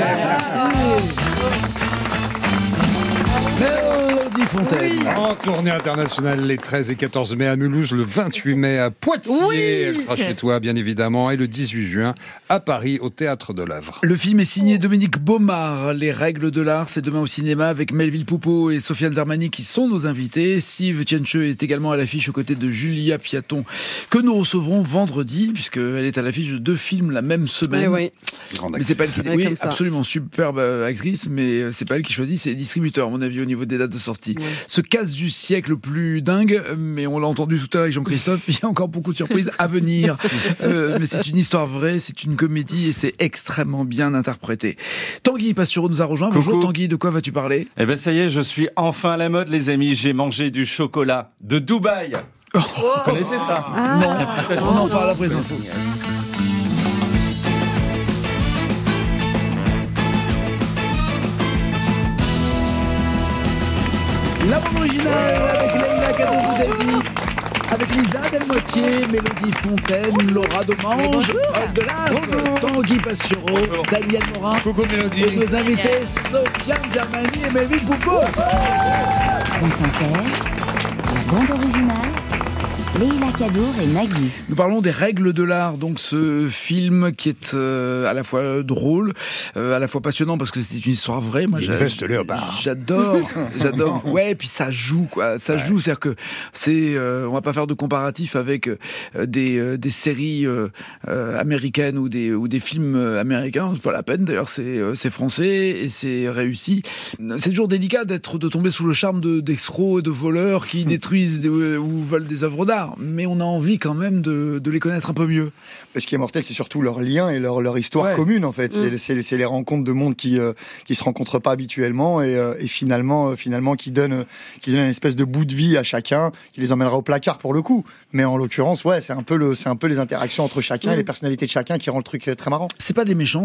Mélodie Fontaine. En tournée internationale les 13 et 14 mai à Mulhouse, le 28 mai à Poitiers, elle sera chez toi bien évidemment, et le 18 juin à Paris au Théâtre de l'Œuvre. Le film est signé Dominique Baumard. Les règles de l'art, c'est demain au cinéma avec Melville Poupeau et Sofiane Zermani qui sont nos invités. Sive Tienche est également à l'affiche aux côtés de Julia Piaton que nous recevrons vendredi puisqu'elle est à l'affiche de 2 films la même semaine. Oui. Mais c'est pas elle qui oui, absolument superbe actrice, mais c'est pas elle qui choisit, c'est les distributeurs à mon avis au niveau des dates de sortie. Ouais. Ce casse du siècle le plus dingue, mais on l'a entendu tout à l'heure avec Jean-Christophe, il y a encore beaucoup de surprises à venir. Mais c'est une histoire vraie, c'est une comédie et c'est extrêmement bien interprété. Tanguy Pastureau nous a rejoint. Coucou. Bonjour Tanguy, de quoi vas-tu parler ? Eh ben ça y est, je suis enfin à la mode les amis, j'ai mangé du chocolat de Dubaï. Vous connaissez ça ? Non, on en parle après les infos. La bande originale avec Leïla Kadou-Boudeldi, avec Lisa Delmoitier, Mélodie Fontaine, Laura Domange, de l'Arve, Tanguy Pastureau, Daniel Morin, et nos invités Sofiane Zermani et Melville Poupeau. France Inter, la bande originale, Leïla Kadour et Nagui. Nous parlons des règles de l'art, donc ce film qui est à la fois drôle, à la fois passionnant parce que c'était une histoire vraie. Moi, veste léopard. J'adore. Ouais, et puis ça joue, quoi. Ça joue, c'est-à-dire que on va pas faire de comparatif avec des séries américaines ou des films américains. C'est pas la peine. D'ailleurs, c'est français et c'est réussi. C'est toujours délicat de tomber sous le charme d'escrocs et de voleurs qui détruisent ou volent des œuvres d'art. Mais on a envie quand même de les connaître un peu mieux. Ce qui est mortel, c'est surtout leur lien et leur histoire commune, en fait. C'est les rencontres de mondes qui se rencontrent pas habituellement et finalement qui donnent une espèce de bout de vie à chacun, qui les emmènera au placard pour le coup. Mais en l'occurrence, c'est un peu les interactions entre chacun et les personnalités de chacun qui rend le truc très marrant. C'est pas des méchants,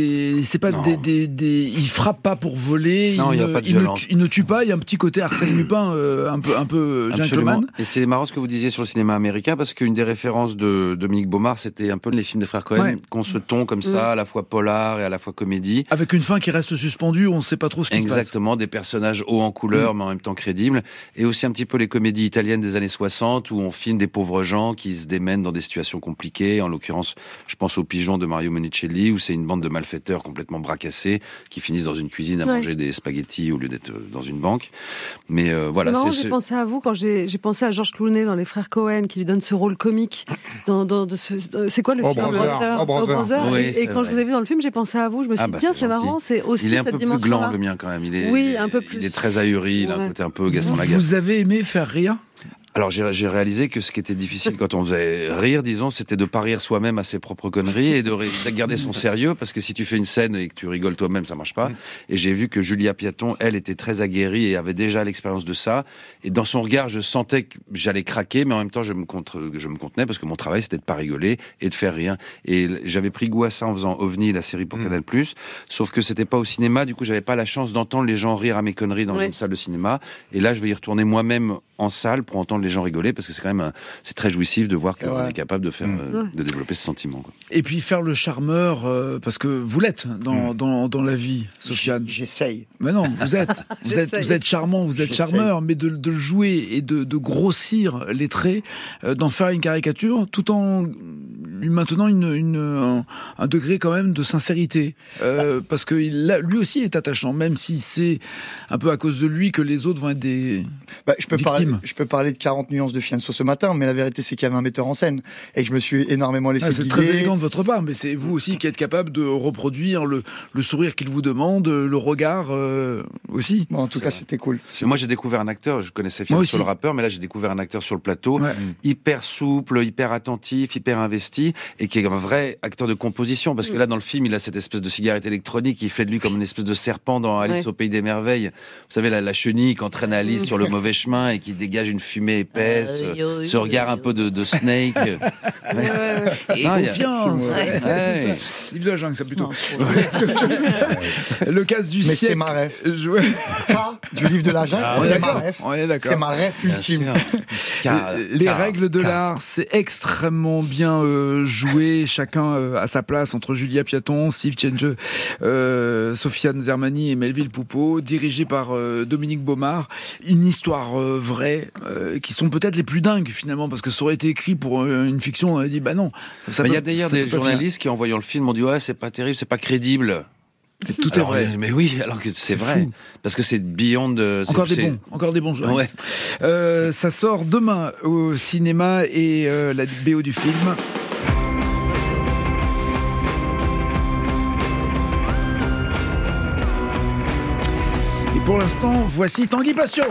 ils frappent pas pour voler. Non, il y a pas de violence. Ils ne tuent pas. Il y a un petit côté Arsène Lupin, un peu gentleman. Et c'est marrant ce que vous disiez sur le cinéma américain parce qu'une des références de Dominique Baumard, c'était un peu les films des frères Cohen, qu'on se ton comme ça, à la fois polar et à la fois comédie. Avec une fin qui reste suspendue, on ne sait pas trop ce qui se passe. Exactement, des personnages hauts en couleur, mais en même temps crédibles. Et aussi un petit peu les comédies italiennes des années 60, où on filme des pauvres gens qui se démènent dans des situations compliquées. En l'occurrence, je pense au Pigeon de Mario Monicelli, où c'est une bande de malfaiteurs complètement bracassés, qui finissent dans une cuisine à manger des spaghettis au lieu d'être dans une banque. Mais voilà. J'ai pensé à vous quand j'ai pensé à Georges Clooney dans Les Frères Cohen, qui lui donne ce rôle comique. C'est quoi le film Brother. Oui, et quand je vous ai vu dans le film, j'ai pensé à vous. Je me suis dit, tiens, c'est marrant, c'est aussi cette dimension-là. Il est un peu plus gland, le mien, quand même. Un peu plus. Il est très ahuri, il a un côté un peu Gaston Lagaffe. Vous avez aimé faire rire ? Alors j'ai réalisé que ce qui était difficile quand on faisait rire, disons, c'était de pas rire soi-même à ses propres conneries et de garder son sérieux, parce que si tu fais une scène et que tu rigoles toi-même, ça marche pas. Et j'ai vu que Julia Piaton, elle, était très aguerrie et avait déjà l'expérience de ça. Et dans son regard, je sentais que j'allais craquer, mais en même temps, je me contenais parce que mon travail, c'était de pas rigoler et de faire rire. Et j'avais pris goût à ça en faisant OVNI, la série pour Canal+. Sauf que c'était pas au cinéma, du coup, j'avais pas la chance d'entendre les gens rire à mes conneries dans une salle de cinéma. Et là, je vais y retourner moi-même en salle pour entendre les gens rigoler, parce que c'est quand même c'est très jouissif de voir qu'on est capable de faire de développer ce sentiment, quoi. Et puis faire le charmeur, parce que vous l'êtes dans la vie, Sofiane. J'essaye. Mais non, vous êtes charmant, vous êtes charmeur, mais de jouer et de grossir les traits, d'en faire une caricature, tout en maintenant un degré quand même de sincérité. Parce que lui aussi est attachant, même si c'est un peu à cause de lui que les autres vont être des victimes. Je peux parler de 40 nuances de fianso ce matin, mais la vérité c'est qu'il y avait un metteur en scène et que je me suis énormément laissé guider. C'est très élégant de votre part, mais c'est vous aussi qui êtes capable de reproduire le sourire qu'il vous demande, le regard aussi. Bon, en tout cas, c'était cool. Moi, j'ai découvert un acteur, je connaissais Fianso le rappeur, mais là, j'ai découvert un acteur sur le plateau, hyper souple, hyper attentif, hyper investi, et qui est un vrai acteur de composition, parce que là, dans le film, il a cette espèce de cigarette électronique qui fait de lui comme une espèce de serpent dans Alice au Pays des Merveilles. Vous savez, la chenille qui entraîne Alice sur le mauvais chemin et qui dégage une fumée épaisse, ce regard un peu de Snake. Et confiance. C'est ça. Livre de la jungle, ça plutôt. Le casse du siècle. Mais c'est ma ref. Du livre de la jungle, c'est ma ref. C'est ma ref ultime. Les règles de l'art, c'est extrêmement bien joué. Chacun à sa place entre Julia Piaton, Steve Tchenge, Sofiane Zermani et Melville Poupeau, dirigé par Dominique Baumard. Une histoire vraie, qui sont peut-être les plus dingues finalement, parce que ça aurait été écrit pour une fiction, on aurait dit bah non. Il y a d'ailleurs des journalistes qui, en voyant le film, ont dit ouais, c'est pas terrible, c'est pas crédible. Tout est vrai. Mais oui, alors que c'est vrai. Fou. Parce que c'est beyond. Encore des bons jeux. Ouais. Ça sort demain au cinéma et la BO du film. Et pour l'instant, voici Tanguy Passion.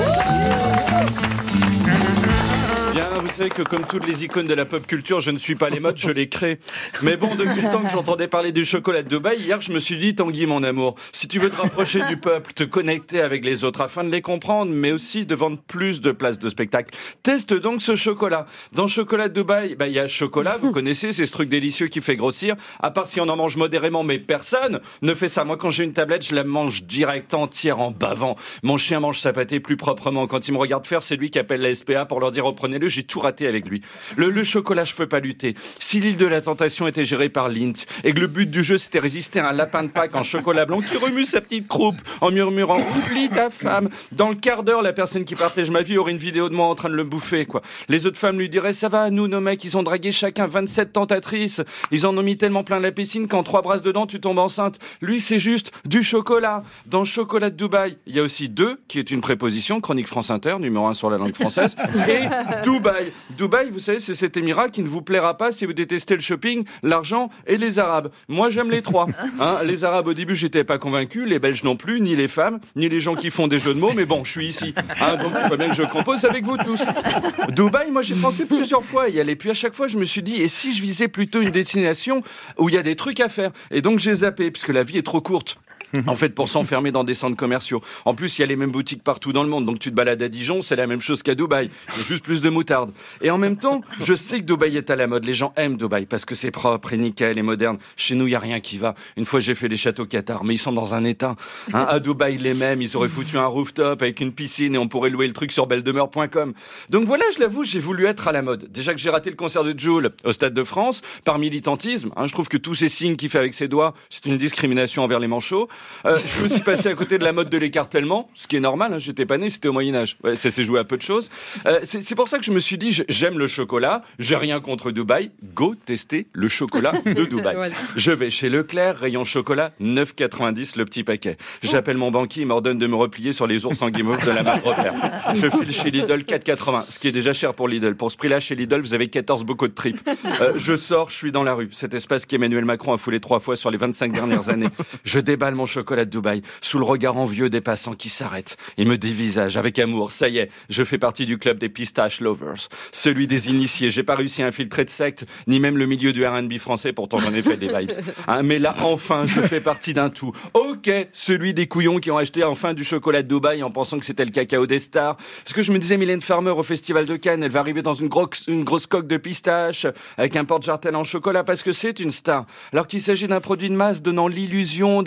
Bien, vous savez que comme toutes les icônes de la pop culture, je ne suis pas les modes, je les crée. Mais bon, depuis le temps que j'entendais parler du chocolat de Dubaï, hier je me suis dit, Tanguy mon amour, si tu veux te rapprocher du peuple, te connecter avec les autres afin de les comprendre, mais aussi de vendre plus de places de spectacle, teste donc ce chocolat. Dans Chocolat de Dubaï, il y a chocolat, vous connaissez, c'est ce truc délicieux qui fait grossir, à part si on en mange modérément, mais personne ne fait ça. Moi quand j'ai une tablette, je la mange direct entière en bavant. Mon chien mange sa pâtée plus proprement. Quand il me regarde faire, c'est lui qui appelle la SPA pour leur dire reprenez-le. J'ai tout raté avec lui. Le chocolat, je peux pas lutter. Si l'île de la tentation était gérée par Lindt et que le but du jeu c'était résister à un lapin de Pâques en chocolat blanc qui remue sa petite croupe en murmurant oublie ta femme. Dans le quart d'heure, la personne qui partage ma vie aurait une vidéo de moi en train de le bouffer, quoi. Les autres femmes lui diraient ça va, nous nos mecs ils ont dragué chacun 27 tentatrices. Ils en ont mis tellement plein la piscine qu'en 3 brasses dedans tu tombes enceinte. Lui c'est juste du chocolat. Dans Chocolat de Dubaï, il y a aussi 2 qui est une préposition, chronique France Inter, numéro 1 sur la langue française, et Dubaï. Dubaï, vous savez, c'est cet émirat qui ne vous plaira pas si vous détestez le shopping, l'argent et les Arabes. Moi, j'aime les 3. Les Arabes, au début, j'étais pas convaincu, les Belges non plus, ni les femmes, ni les gens qui font des jeux de mots, mais bon, je suis ici. Donc, il faut bien que je compose avec vous tous. Dubaï, moi, j'ai pensé plusieurs fois y aller, puis à chaque fois, je me suis dit, et si je visais plutôt une destination où il y a des trucs à faire? Et donc, j'ai zappé, puisque la vie est trop courte. En fait, pour s'enfermer dans des centres commerciaux. En plus, il y a les mêmes boutiques partout dans le monde. Donc, tu te balades à Dijon, c'est la même chose qu'à Dubaï. Il y a juste plus de moutarde. Et en même temps, je sais que Dubaï est à la mode. Les gens aiment Dubaï parce que c'est propre et nickel et moderne. Chez nous, il n'y a rien qui va. Une fois, j'ai fait les châteaux Qatar, mais ils sont dans un état. À Dubaï, les mêmes, ils auraient foutu un rooftop avec une piscine et on pourrait louer le truc sur belledemeure.com. Donc voilà, je l'avoue, j'ai voulu être à la mode. Déjà que j'ai raté le concert de Jul au Stade de France, par militantisme, je trouve que tous ces signes qu'il fait avec ses doigts, c'est une discrimination envers les manchots. Je me suis passé à côté de la mode de l'écartèlement, ce qui est normal, j'étais pas né, c'était au Moyen-Âge. Ouais, ça s'est joué à peu de choses. C'est pour ça que je me suis dit, j'aime le chocolat, j'ai rien contre Dubaï, go tester le chocolat de Dubaï. Je vais chez Leclerc, rayon chocolat, 9,90 le petit paquet. J'appelle mon banquier, il m'ordonne de me replier sur les ours en guimauve de la marque Repère. Je file chez Lidl, 4,80, ce qui est déjà cher pour Lidl. Pour ce prix-là, chez Lidl, vous avez 14 bocaux de tripes. Je sors, je suis dans la rue, cet espace qu'Emmanuel Macron a foulé 3 fois sur les 25 dernières années. Je déballe mon chocolat de Dubaï, sous le regard envieux des passants qui s'arrêtent. Il me dévisage avec amour. Ça y est, je fais partie du club des pistache lovers. Celui des initiés. J'ai pas réussi à infiltrer de secte, ni même le milieu du R&B français, pourtant j'en ai fait des vibes. Mais là, enfin, je fais partie d'un tout. Ok, celui des couillons qui ont acheté enfin du chocolat de Dubaï en pensant que c'était le cacao des stars. Parce que je me disais, Mylène Farmer au Festival de Cannes, elle va arriver dans une grosse coque de pistache, avec un porte-jartel en chocolat, parce que c'est une star. Alors qu'il s'agit d'un produit de masse donnant l'illusion d'être une star.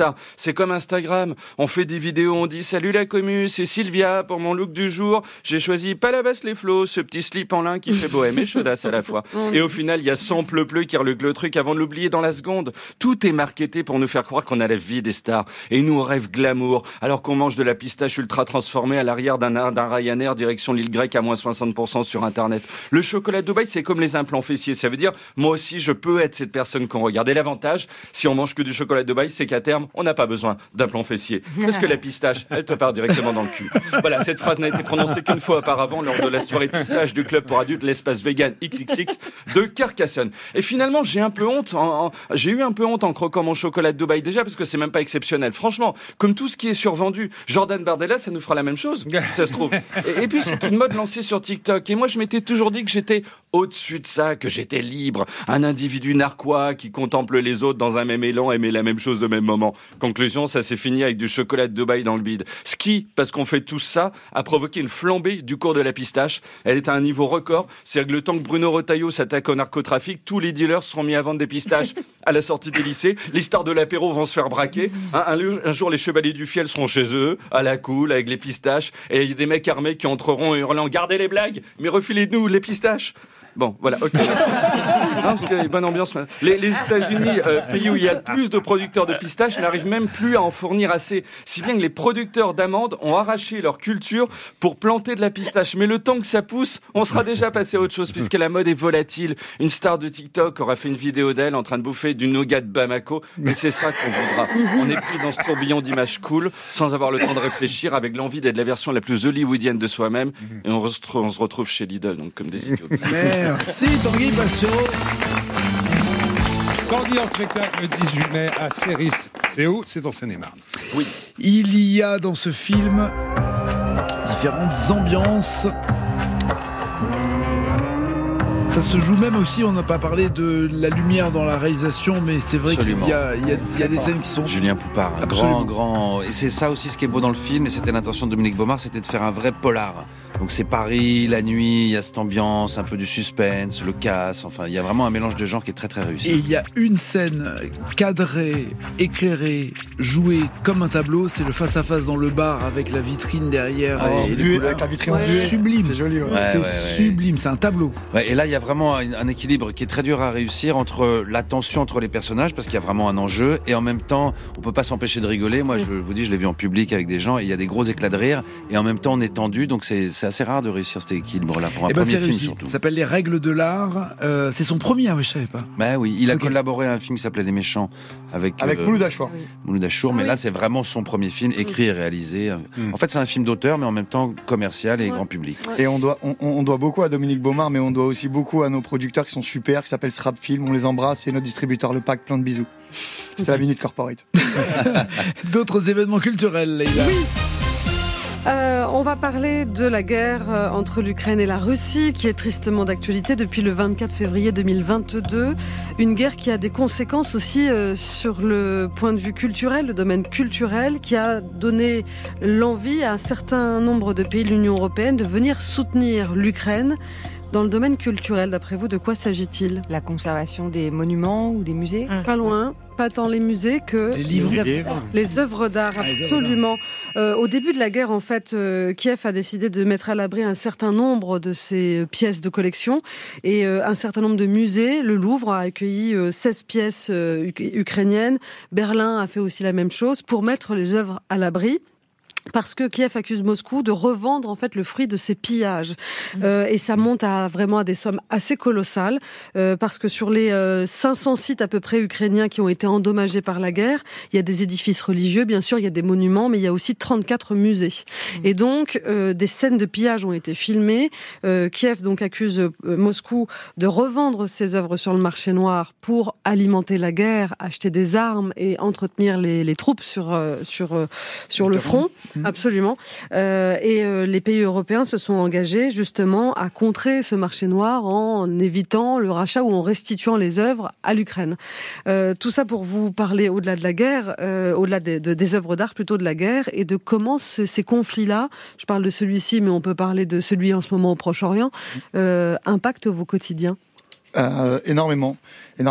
stars. C'est comme Instagram. On fait des vidéos, on dit salut la commu, c'est Sylvia pour mon look du jour. J'ai choisi Palavas les flots, ce petit slip en lin qui fait bohème et chaudasse à la fois. Et au final, il y a 100 pleu qui reluque le truc avant de l'oublier dans la seconde. Tout est marketé pour nous faire croire qu'on a la vie des stars. Et nous, on rêve glamour, alors qu'on mange de la pistache ultra transformée à l'arrière d'un Ryanair direction l'île grecque à moins 60% sur Internet. Le chocolat de Dubaï, c'est comme les implants fessiers. Ça veut dire, moi aussi, je peux être cette personne qu'on regarde. Et l'avantage, si on mange que du chocolat de Dubaï, c'est qu'à terme, on n'a pas besoin d'implants fessiers. Parce que la pistache, elle te part directement dans le cul. Voilà, cette phrase n'a été prononcée qu'une fois auparavant lors de la soirée pistache du club pour adultes, l'espace vegan XXX de Carcassonne. Et finalement, j'ai eu un peu honte en croquant mon chocolat de Dubaï déjà, parce que c'est même pas exceptionnel. Franchement, comme tout ce qui est survendu, Jordan Bardella, ça nous fera la même chose, ça se trouve. Et puis, c'est une mode lancée sur TikTok. Et moi, je m'étais toujours dit que j'étais au-dessus de ça, que j'étais libre, un individu narquois qui contemple les autres dans un même élan, aimer la même chose au même moment. Conclusion, ça s'est fini avec du chocolat de Dubaï dans le bide. Ce qui, parce qu'on fait tout ça, a provoqué une flambée du cours de la pistache. Elle est à un niveau record. C'est-à-dire que le temps que Bruno Retailleau s'attaque au narcotrafic, tous les dealers seront mis à vendre des pistaches à la sortie des lycées. Les stars de l'apéro vont se faire braquer. Un jour, les chevaliers du fiel seront chez eux, à la cool, avec les pistaches. Et il y a des mecs armés qui entreront hurlant « Gardez les blagues, mais refilez-nous les pistaches !» Bon, voilà, ok. Non, parce qu'il y a une bonne ambiance. Les États-Unis, pays où il y a le plus de producteurs de pistaches, n'arrivent même plus à en fournir assez. Si bien que les producteurs d'amandes ont arraché leur culture pour planter de la pistache. Mais le temps que ça pousse, on sera déjà passé à autre chose, puisque la mode est volatile. Une star de TikTok aura fait une vidéo d'elle en train de bouffer du nougat de Bamako. Et c'est ça qu'on voudra. On est pris dans ce tourbillon d'images cool, sans avoir le temps de réfléchir, avec l'envie d'être la version la plus hollywoodienne de soi-même. Et on se retrouve chez Lidl, donc comme des idiots. Merci Tanguy Bastiot. Tanguy en spectacle le 18 mai à Céris. C'est où ? C'est en Seine-et-Marne. Oui. Il y a dans ce film différentes ambiances. Ça se joue même aussi, on n'a pas parlé de la lumière dans la réalisation, mais c'est vrai qu'il y a des scènes qui sont... Julien Poupard, un grand... Et c'est ça aussi ce qui est beau dans le film, et c'était l'intention de Dominique Baumard, c'était de faire un vrai polar. Donc c'est Paris, la nuit, il y a cette ambiance, un peu du suspense, le casse, enfin il y a vraiment un mélange de genres qui est très très réussi. Et il y a une scène cadrée, éclairée, jouée comme un tableau, c'est le face-à-face dans le bar avec la vitrine derrière et les couleurs. Avec la vitrine en buée. Sublime. C'est joli. C'est sublime, c'est un tableau. Ouais, et là il y a vraiment un équilibre qui est très dur à réussir entre la tension entre les personnages, parce qu'il y a vraiment un enjeu, et en même temps on peut pas s'empêcher de rigoler. Moi je vous dis, je l'ai vu en public avec des gens, et il y a des gros éclats de rire, et en même temps on est tendu, donc c'est assez rare de réussir cet équilibre-là pour un premier film surtout. Ça s'appelle Les Règles de l'Art. C'est son premier, je savais pas. Bah oui, il a collaboré à un film qui s'appelait Les Méchants avec Mouloud Achour. Mouloud Achour, mais là c'est vraiment son premier film écrit et réalisé. En fait c'est un film d'auteur, mais en même temps commercial et grand public. Et on doit beaucoup à Dominique Baumard, mais on doit aussi beaucoup à nos producteurs qui sont super, qui s'appellent Srap Film. On les embrasse, et notre distributeur Le Pack, plein de bisous. C'était la Minute Corporate. D'autres événements culturels, Leïla. Oui. On va parler de la guerre entre l'Ukraine et la Russie, qui est tristement d'actualité depuis le 24 février 2022. Une guerre qui a des conséquences aussi sur le point de vue culturel, le domaine culturel, qui a donné l'envie à un certain nombre de pays de l'Union européenne de venir soutenir l'Ukraine. Dans le domaine culturel, d'après vous, de quoi s'agit-il ? La conservation des monuments ou des musées ? Pas loin, pas tant les musées que les œuvres d'art, absolument. Au début de la guerre, en fait, Kiev a décidé de mettre à l'abri un certain nombre de ses pièces de collection, et un certain nombre de musées. Le Louvre a accueilli 16 pièces ukrainiennes. Berlin a fait aussi la même chose pour mettre les œuvres à l'abri. Parce que Kiev accuse Moscou de revendre en fait le fruit de ses pillages, et ça monte vraiment à des sommes assez colossales, parce que sur les 500 sites à peu près ukrainiens qui ont été endommagés par la guerre, il y a des édifices religieux, bien sûr, il y a des monuments, mais il y a aussi 34 musées. Et donc des scènes de pillage ont été filmées. Kiev donc accuse Moscou de revendre ses œuvres sur le marché noir pour alimenter la guerre, acheter des armes et entretenir les troupes sur le front. Absolument. Et les pays européens se sont engagés justement à contrer ce marché noir en évitant le rachat ou en restituant les œuvres à l'Ukraine. Tout ça pour vous parler au-delà de la guerre, au-delà des œuvres d'art, plutôt de la guerre, et de comment ces conflits-là, je parle de celui-ci, mais on peut parler de celui en ce moment au Proche-Orient, impactent vos quotidiens. Énormément,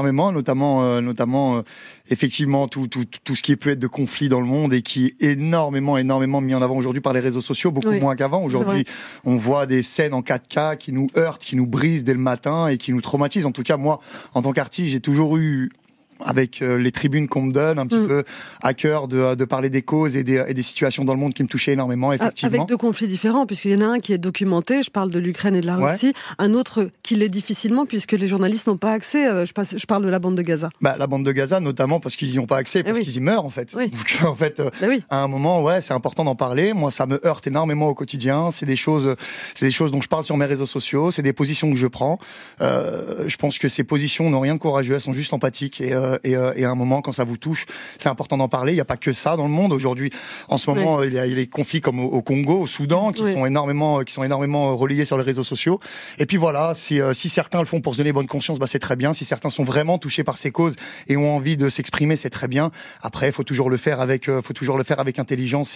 notamment effectivement tout ce qui peut être de conflit dans le monde et qui est énormément mis en avant aujourd'hui par les réseaux sociaux, beaucoup moins qu'avant. Aujourd'hui, on voit des scènes en 4K qui nous heurtent, qui nous brisent dès le matin et qui nous traumatisent. En tout cas, moi, en tant qu'artiste, j'ai toujours eu, avec les tribunes qu'on me donne, un petit peu à cœur de parler des causes et des situations dans le monde qui me touchaient énormément, effectivement. Avec deux conflits différents, puisqu'il y en a un qui est documenté, je parle de l'Ukraine et de la Russie, un autre qui l'est difficilement, puisque les journalistes n'ont pas accès, je parle de la bande de Gaza. La bande de Gaza, notamment parce qu'ils n'y ont pas accès, parce qu'ils y meurent, en fait. Donc, en fait, à un moment, c'est important d'en parler. Moi, ça me heurte énormément au quotidien. C'est des choses dont je parle sur mes réseaux sociaux, c'est des positions que je prends. Je pense que ces positions n'ont rien de courageux, elles sont juste empathiques et à un moment, quand ça vous touche, c'est important d'en parler. Il n'y a pas que ça dans le monde aujourd'hui. En ce moment, il y a les conflits comme au Congo, au Soudan, qui sont énormément relayés sur les réseaux sociaux. Et puis voilà, si certains le font pour se donner bonne conscience, c'est très bien. Si certains sont vraiment touchés par ces causes et ont envie de s'exprimer, c'est très bien. Après, faut toujours le faire avec intelligence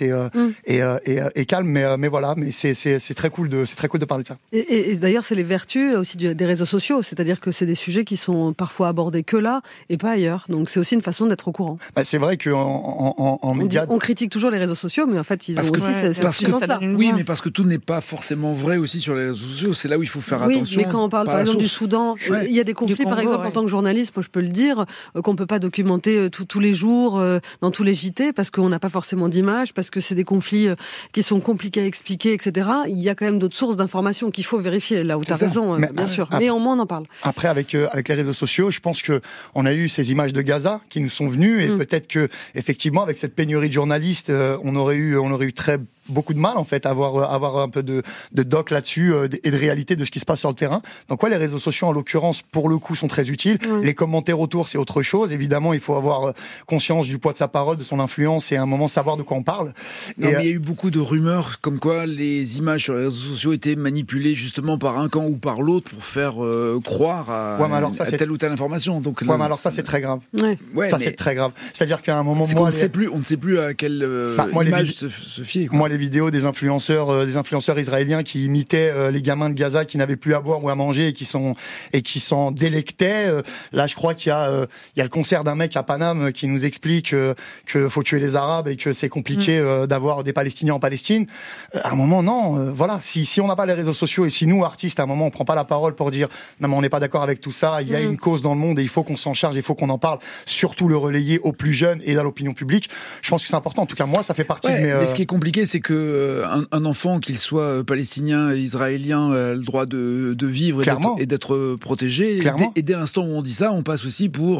et calme. Mais voilà, mais c'est très cool de parler de ça. Et d'ailleurs, c'est les vertus aussi des réseaux sociaux, c'est-à-dire que c'est des sujets qui sont parfois abordés que là et pas ailleurs. Donc c'est aussi une façon d'être au courant. C'est vrai qu'en médias... On critique toujours les réseaux sociaux, mais en fait, ils ont aussi cette puissance-là. Oui, mais parce que tout n'est pas forcément vrai aussi sur les réseaux sociaux. C'est là où il faut faire attention. Oui, mais quand on parle par exemple du Soudan, il y a des conflits, Congo, par exemple, en tant que journaliste, moi je peux le dire, qu'on ne peut pas documenter tous les jours dans tous les JT, parce qu'on n'a pas forcément d'images, parce que c'est des conflits qui sont compliqués à expliquer, etc. Il y a quand même d'autres sources d'informations qu'il faut vérifier, là où tu as raison, bien sûr. Mais au moins on en parle. Après, avec les réseaux sociaux, je pense qu'on a eu ces images de Gaza qui nous sont venues et peut-être que effectivement avec cette pénurie de journalistes on aurait eu beaucoup de mal en fait à avoir un peu de doc là-dessus et de réalité de ce qui se passe sur le terrain. Donc les réseaux sociaux en l'occurrence pour le coup sont très utiles. Les commentaires autour c'est autre chose. Évidemment il faut avoir conscience du poids de sa parole, de son influence et à un moment savoir de quoi on parle. Mais il y a eu beaucoup de rumeurs comme quoi les images sur les réseaux sociaux étaient manipulées justement par un camp ou par l'autre pour faire croire à telle ou telle information. Donc mais alors ça c'est très grave. C'est très grave. C'est-à-dire qu'à un moment on ne sait plus à quelle image se fier. Moi les vidéos des influenceurs israéliens qui imitaient les gamins de Gaza qui n'avaient plus à boire ou à manger et qui s'en délectaient. Là, je crois qu'il y a le concert d'un mec à Paname qui nous explique que faut tuer les Arabes et que c'est compliqué d'avoir des Palestiniens en Palestine. À un moment, non. Voilà. Si on n'a pas les réseaux sociaux et si nous, artistes, à un moment, on prend pas la parole pour dire non, mais on n'est pas d'accord avec tout ça. Il y a une cause dans le monde et il faut qu'on s'en charge, il faut qu'on en parle. Surtout le relayer aux plus jeunes et dans l'opinion publique. Je pense que c'est important. En tout cas, moi, ça fait partie de mes... Mais ce qui est compliqué, c'est que un enfant, qu'il soit palestinien, israélien, a le droit de vivre et d'être protégé. Et dès l'instant où on dit ça, on passe aussi pour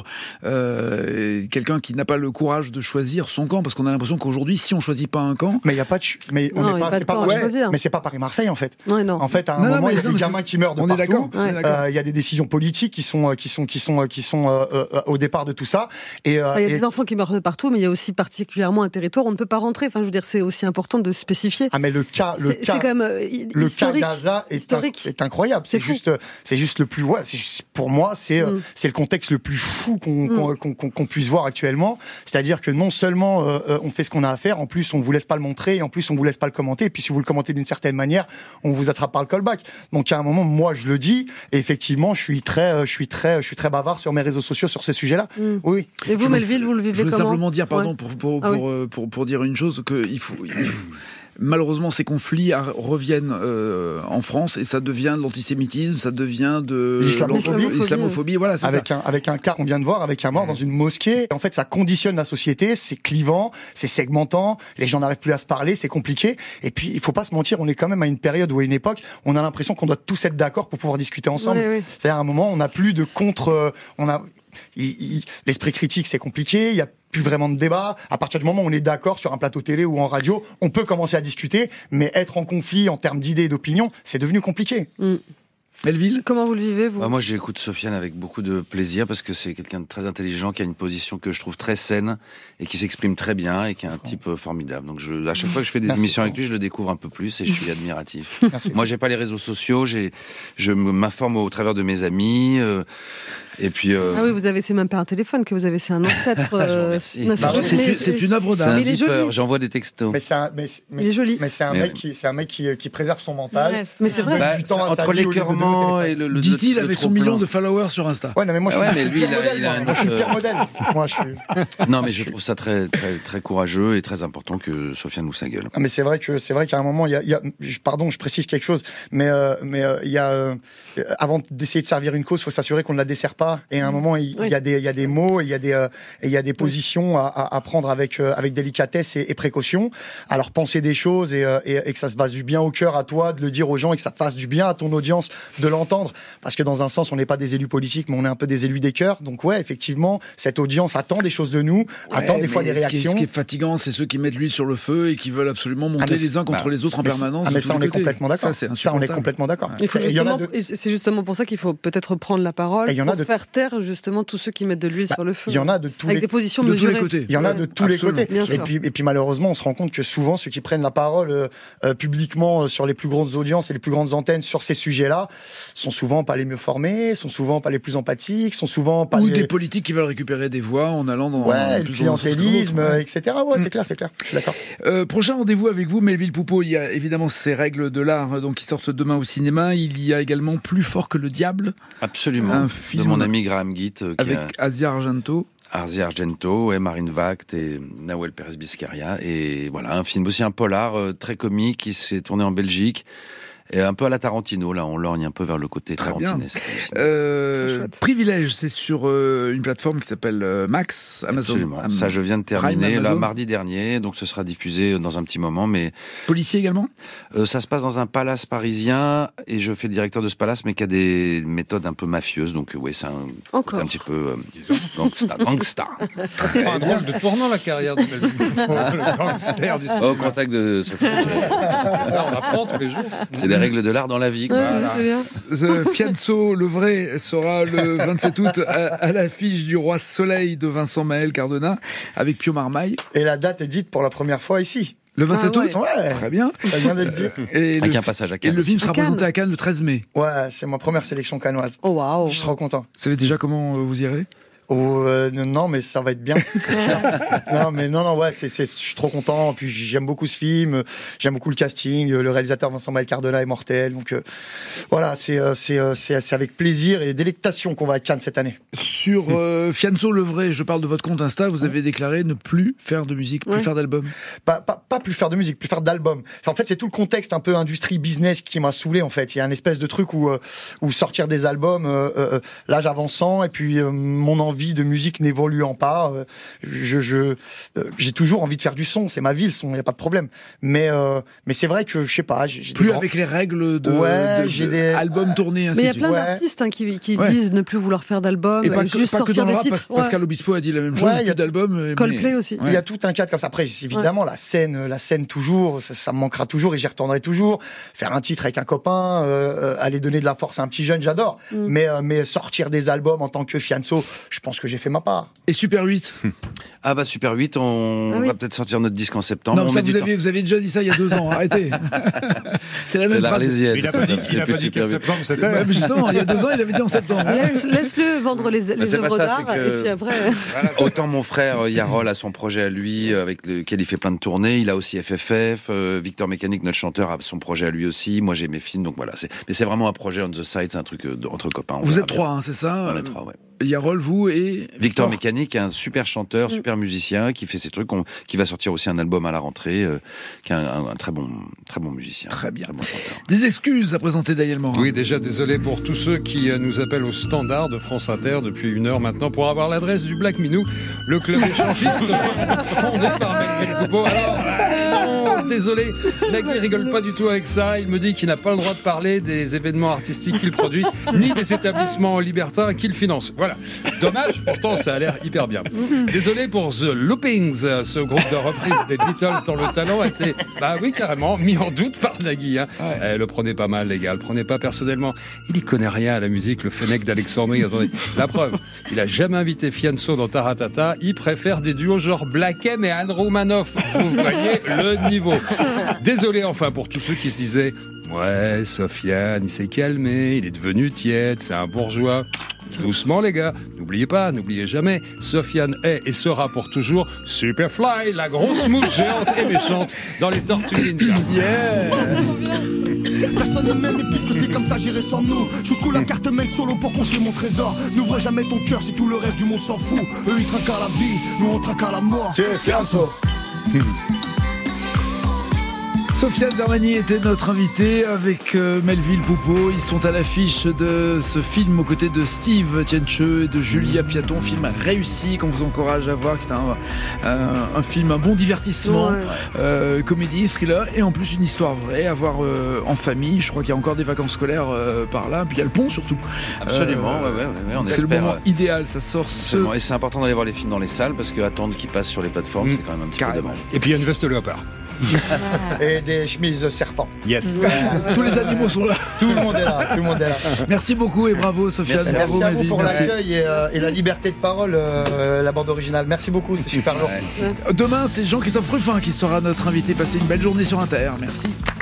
quelqu'un qui n'a pas le courage de choisir son camp, parce qu'on a l'impression qu'aujourd'hui, si on choisit pas un camp, mais il y a pas de, mais on n'est pas, c'est pas choisir. Mais c'est pas Paris-Marseille en fait. En fait, à un moment, il y a des gamins qui meurent de partout. Il y a des décisions politiques qui sont au départ de tout ça. Et il y a des enfants qui meurent de partout, mais il y a aussi particulièrement un territoire où on ne peut pas rentrer. Enfin, je veux dire, c'est aussi important de spécifier. Mais le cas Gaza est incroyable. C'est juste le plus, pour moi, c'est le contexte le plus fou qu'on puisse voir actuellement. C'est-à-dire que non seulement on fait ce qu'on a à faire, en plus on vous laisse pas le montrer, et en plus on vous laisse pas le commenter. Et puis si vous le commentez d'une certaine manière, on vous attrape par le callback. Donc à un moment, moi je le dis, et effectivement, je suis très bavard sur mes réseaux sociaux sur ces sujets-là. Oui. Et vous, Melville, vous le vivez comment ? Je veux simplement dire, pardon, pour dire une chose, qu'il faut malheureusement, ces conflits reviennent en France et ça devient de l'antisémitisme, ça devient de l'islamophobie. Voilà, c'est avec un cas qu'on vient de voir, avec un mort dans une mosquée. En fait, ça conditionne la société, c'est clivant, c'est segmentant, les gens n'arrivent plus à se parler, c'est compliqué. Et puis, il faut pas se mentir, on est quand même à une période ou à une époque, on a l'impression qu'on doit tous être d'accord pour pouvoir discuter ensemble. C'est-à-dire, à un moment, on n'a plus de l'esprit critique, c'est compliqué, il y a plus vraiment de débat. À partir du moment où on est d'accord sur un plateau télé ou en radio, on peut commencer à discuter, mais être en conflit en termes d'idées et d'opinions, c'est devenu compliqué. Melville, comment vous le vivez, vous ? Moi, j'écoute Sofiane avec beaucoup de plaisir parce que c'est quelqu'un de très intelligent, qui a une position que je trouve très saine et qui s'exprime très très et qui est un type formidable. Donc, à chaque fois que je fais des émissions avec lui, je le découvre un peu plus et je suis admiratif. Moi, j'ai pas les réseaux sociaux, je m'informe au travers de mes amis. Et puis. Ah oui, c'est même pas un téléphone que vous avez, c'est un ancêtre. C'est une œuvre d'art. C'est un beeper, j'envoie des textos. Il est joli. Mais c'est un mec qui préserve son mental. Ouais, mais c'est vrai. Entre l'écœurement et le. Dit-il avec son million de followers sur Insta. Ouais, non, mais moi je suis le pire modèle. Non, mais je trouve ça très, très, très courageux et très important que Sofiane nous sa gueule. Ah, mais c'est vrai qu'à un moment, pardon, je précise quelque chose, mais il y a avant d'essayer de servir une cause, faut s'assurer qu'on ne la dessert pas. Et à un moment, il y a des mots, il y a des positions à prendre avec délicatesse et précaution. Alors penser des choses et que ça se fasse du bien au cœur à toi de le dire aux gens et que ça fasse du bien à ton audience de l'entendre. Parce que dans un sens, on n'est pas des élus politiques, mais on est un peu des élus des cœurs. Donc ouais, effectivement, cette audience attend des choses de nous, attend des fois des réactions. Ce qui est fatigant, c'est ceux qui mettent l'huile sur le feu et qui veulent absolument monter les uns contre les autres en permanence. Mais ça, on est complètement d'accord. Ça, on est complètement d'accord. C'est justement pour ça qu'il faut peut-être prendre la parole pour faire taire justement tous ceux qui mettent de l'huile sur le feu. Il y en a de tous des positions mesurées. Tous les côtés. Il y en a de tous les côtés. Et puis malheureusement, on se rend compte que souvent, ceux qui prennent la parole publiquement sur les plus grandes audiences et les plus grandes antennes sur ces sujets-là sont souvent pas les mieux formés, sont souvent pas les plus empathiques, sont souvent pas des politiques qui veulent récupérer des voix en allant dans le clientélisme, etc. Ouais, c'est clair. Je suis d'accord. Prochain rendez-vous avec vous, Melville Poupeau. Il y a évidemment ces règles de l'art qui sortent demain au cinéma. Il y a également Plus fort que le diable. Absolument. Un film de mon ami Graham Gitt. Avec Asia Argento. Marine Vact et Nawel Pérez-Biscaria. Et voilà, un film aussi, un polar très comique qui s'est tourné en Belgique. Et un peu à la Tarantino, là, on lorgne un peu vers le côté tarantinesque. Privilège, c'est sur une plateforme qui s'appelle Max, Amazon. Absolument. Ça, je viens de terminer, là, mardi dernier, donc ce sera diffusé dans un petit moment, mais... Policier également ? Ça se passe dans un palace parisien, et je fais le directeur de ce palace, mais qui a des méthodes un peu mafieuses, donc oui, c'est un petit peu gangsta. C'est pas un drôle de tournant, la carrière de Melville. Le gangster du cinéma. Au contact de Sophie. Ça, on apprend tous les jours. C'est des règles de l'art dans la vie. Voilà. Fianso, le vrai, sera le 27 août à l'affiche du Roi Soleil de Vincent Maël Cardona avec Pio Marmaille. Et la date est dite pour la première fois ici. Le 27 août ? Ouais. Très bien. Ça vient d'être dit. Avec un passage à Cannes. Et le film sera présenté à Cannes le 13 mai. Ouais, c'est ma première sélection cannoise. Oh waouh. Je suis trop content. Vous savez déjà comment vous irez ? Non, mais ça va être bien. Je suis trop content. Puis j'aime beaucoup ce film, j'aime beaucoup le casting. Le réalisateur Vincent Maël Cardona est mortel. Donc voilà, c'est avec plaisir et délectation qu'on va à Cannes cette année. Sur Fianso le vrai, je parle de votre compte Insta. Vous avez déclaré ne plus faire de musique, plus faire d'albums. Pas plus faire de musique, plus faire d'albums. En fait, c'est tout le contexte un peu industrie business qui m'a saoulé. En fait, il y a une espèce de truc où sortir des albums, l'âge avançant, et puis mon envie de musique n'évoluant pas, j'ai toujours envie de faire du son, c'est ma vie le son, il y a pas de problème. Mais c'est vrai que je sais pas, j'ai plus avec les règles de des albums tournés ainsi de suite. Mais il y a plein d'artistes qui disent ne plus vouloir faire d'albums, et pas juste sortir des titres. Pascal Obispo a dit la même chose, il y a d'albums. Coldplay aussi. Il y a tout un cadre comme ça. Après, évidemment, la scène toujours, ça me manquera toujours et j'y retournerai toujours. Faire un titre avec un copain, aller donner de la force à un petit jeune, j'adore. Mais sortir des albums en tant que Fianso, je pense que j'ai fait ma part. Et Super 8 Ah bah Super 8, on va peut-être sortir notre disque en septembre. Non, ça, vous avez déjà dit ça il y a 2 ans, arrêtez. C'est la même phrase. Il n'a pas dit qu'en septembre, c'était... Justement, il y a 2 ans, il avait dit en septembre. Laisse-le vendre les œuvres d'art, et puis après... Autant mon frère Yarol a son projet à lui, avec lequel il fait plein de tournées, il a aussi FFF, Victor Mécanique, notre chanteur, a son projet à lui aussi, moi j'ai mes films, donc voilà. Mais c'est vraiment un projet on the side, c'est un truc entre copains. Vous êtes 3, c'est ça ? On est 3, ouais. Yarol, vous et... Victor Mécanique, un super chanteur, super musicien, qui fait ses trucs, qui va sortir aussi un album à la rentrée, qui est un très bon musicien. Très bien. Très bon chanteur. Des excuses à présenter, Daniel Morin. Oui, déjà désolé pour tous ceux qui nous appellent au standard de France Inter depuis 1 heure maintenant pour avoir l'adresse du Black Minou, le club échangiste fondé par Melville Poupeau. Alors, non, désolé, Nagui rigole pas du tout avec ça. Il me dit qu'il n'a pas le droit de parler des événements artistiques qu'il produit, ni des établissements libertins qu'il finance. Voilà. Dommage, pourtant ça a l'air hyper bien. Désolé pour The Loopings, ce groupe de reprise des Beatles dont le talent a été, carrément mis en doute par Nagui. Le prenez pas mal, les gars, le prenez pas personnellement. Il y connaît rien à la musique, le fennec d'Alexandrie. Attendez, la preuve, il a jamais invité Fianso dans Taratata. Il préfère des duos genre Black M et Anne Romanoff. Vous voyez le niveau. Désolé enfin pour tous ceux qui se disaient ouais, Sofiane, il s'est calmé, il est devenu tiède, c'est un bourgeois. Doucement les gars, n'oubliez jamais, Sofiane est et sera pour toujours Superfly, la grosse mouche géante et méchante dans les Tortues Ninja. Personne ne m'aime, et puisque c'est comme ça, j'irai sans nous. Jusqu'où la carte mène solo pour conquérir mon trésor. N'ouvre jamais ton cœur si tout le reste du monde s'en fout. Eux ils trinquent à la vie, nous on trinque à la mort. Fianzo. Sofiane Zermani était notre invité avec Melville Poupeau. Ils sont à l'affiche de ce film aux côtés de Steve Tiencheux et de Julia Piaton. Film réussi qu'on vous encourage à voir, qui est un film, un bon divertissement, comédie, thriller et en plus une histoire vraie à voir en famille. Je crois qu'il y a encore des vacances scolaires par là. Puis il y a le pont surtout. Absolument, on c'est le moment idéal, ça sort Et c'est important d'aller voir les films dans les salles parce que attendre qu'ils passent sur les plateformes, c'est quand même un petit peu dommage. Et puis il y a une veste léopard. Et des chemises serpents. Yes. Tous les animaux sont là. Tout le monde est là. Merci beaucoup et bravo Sofiane. Merci à vous pour l'accueil et la liberté de parole, la bande originale. Merci beaucoup, c'est super lourd. Demain, c'est Jean-Christophe Ruffin qui sera notre invité. Passez une belle journée sur Inter. Merci.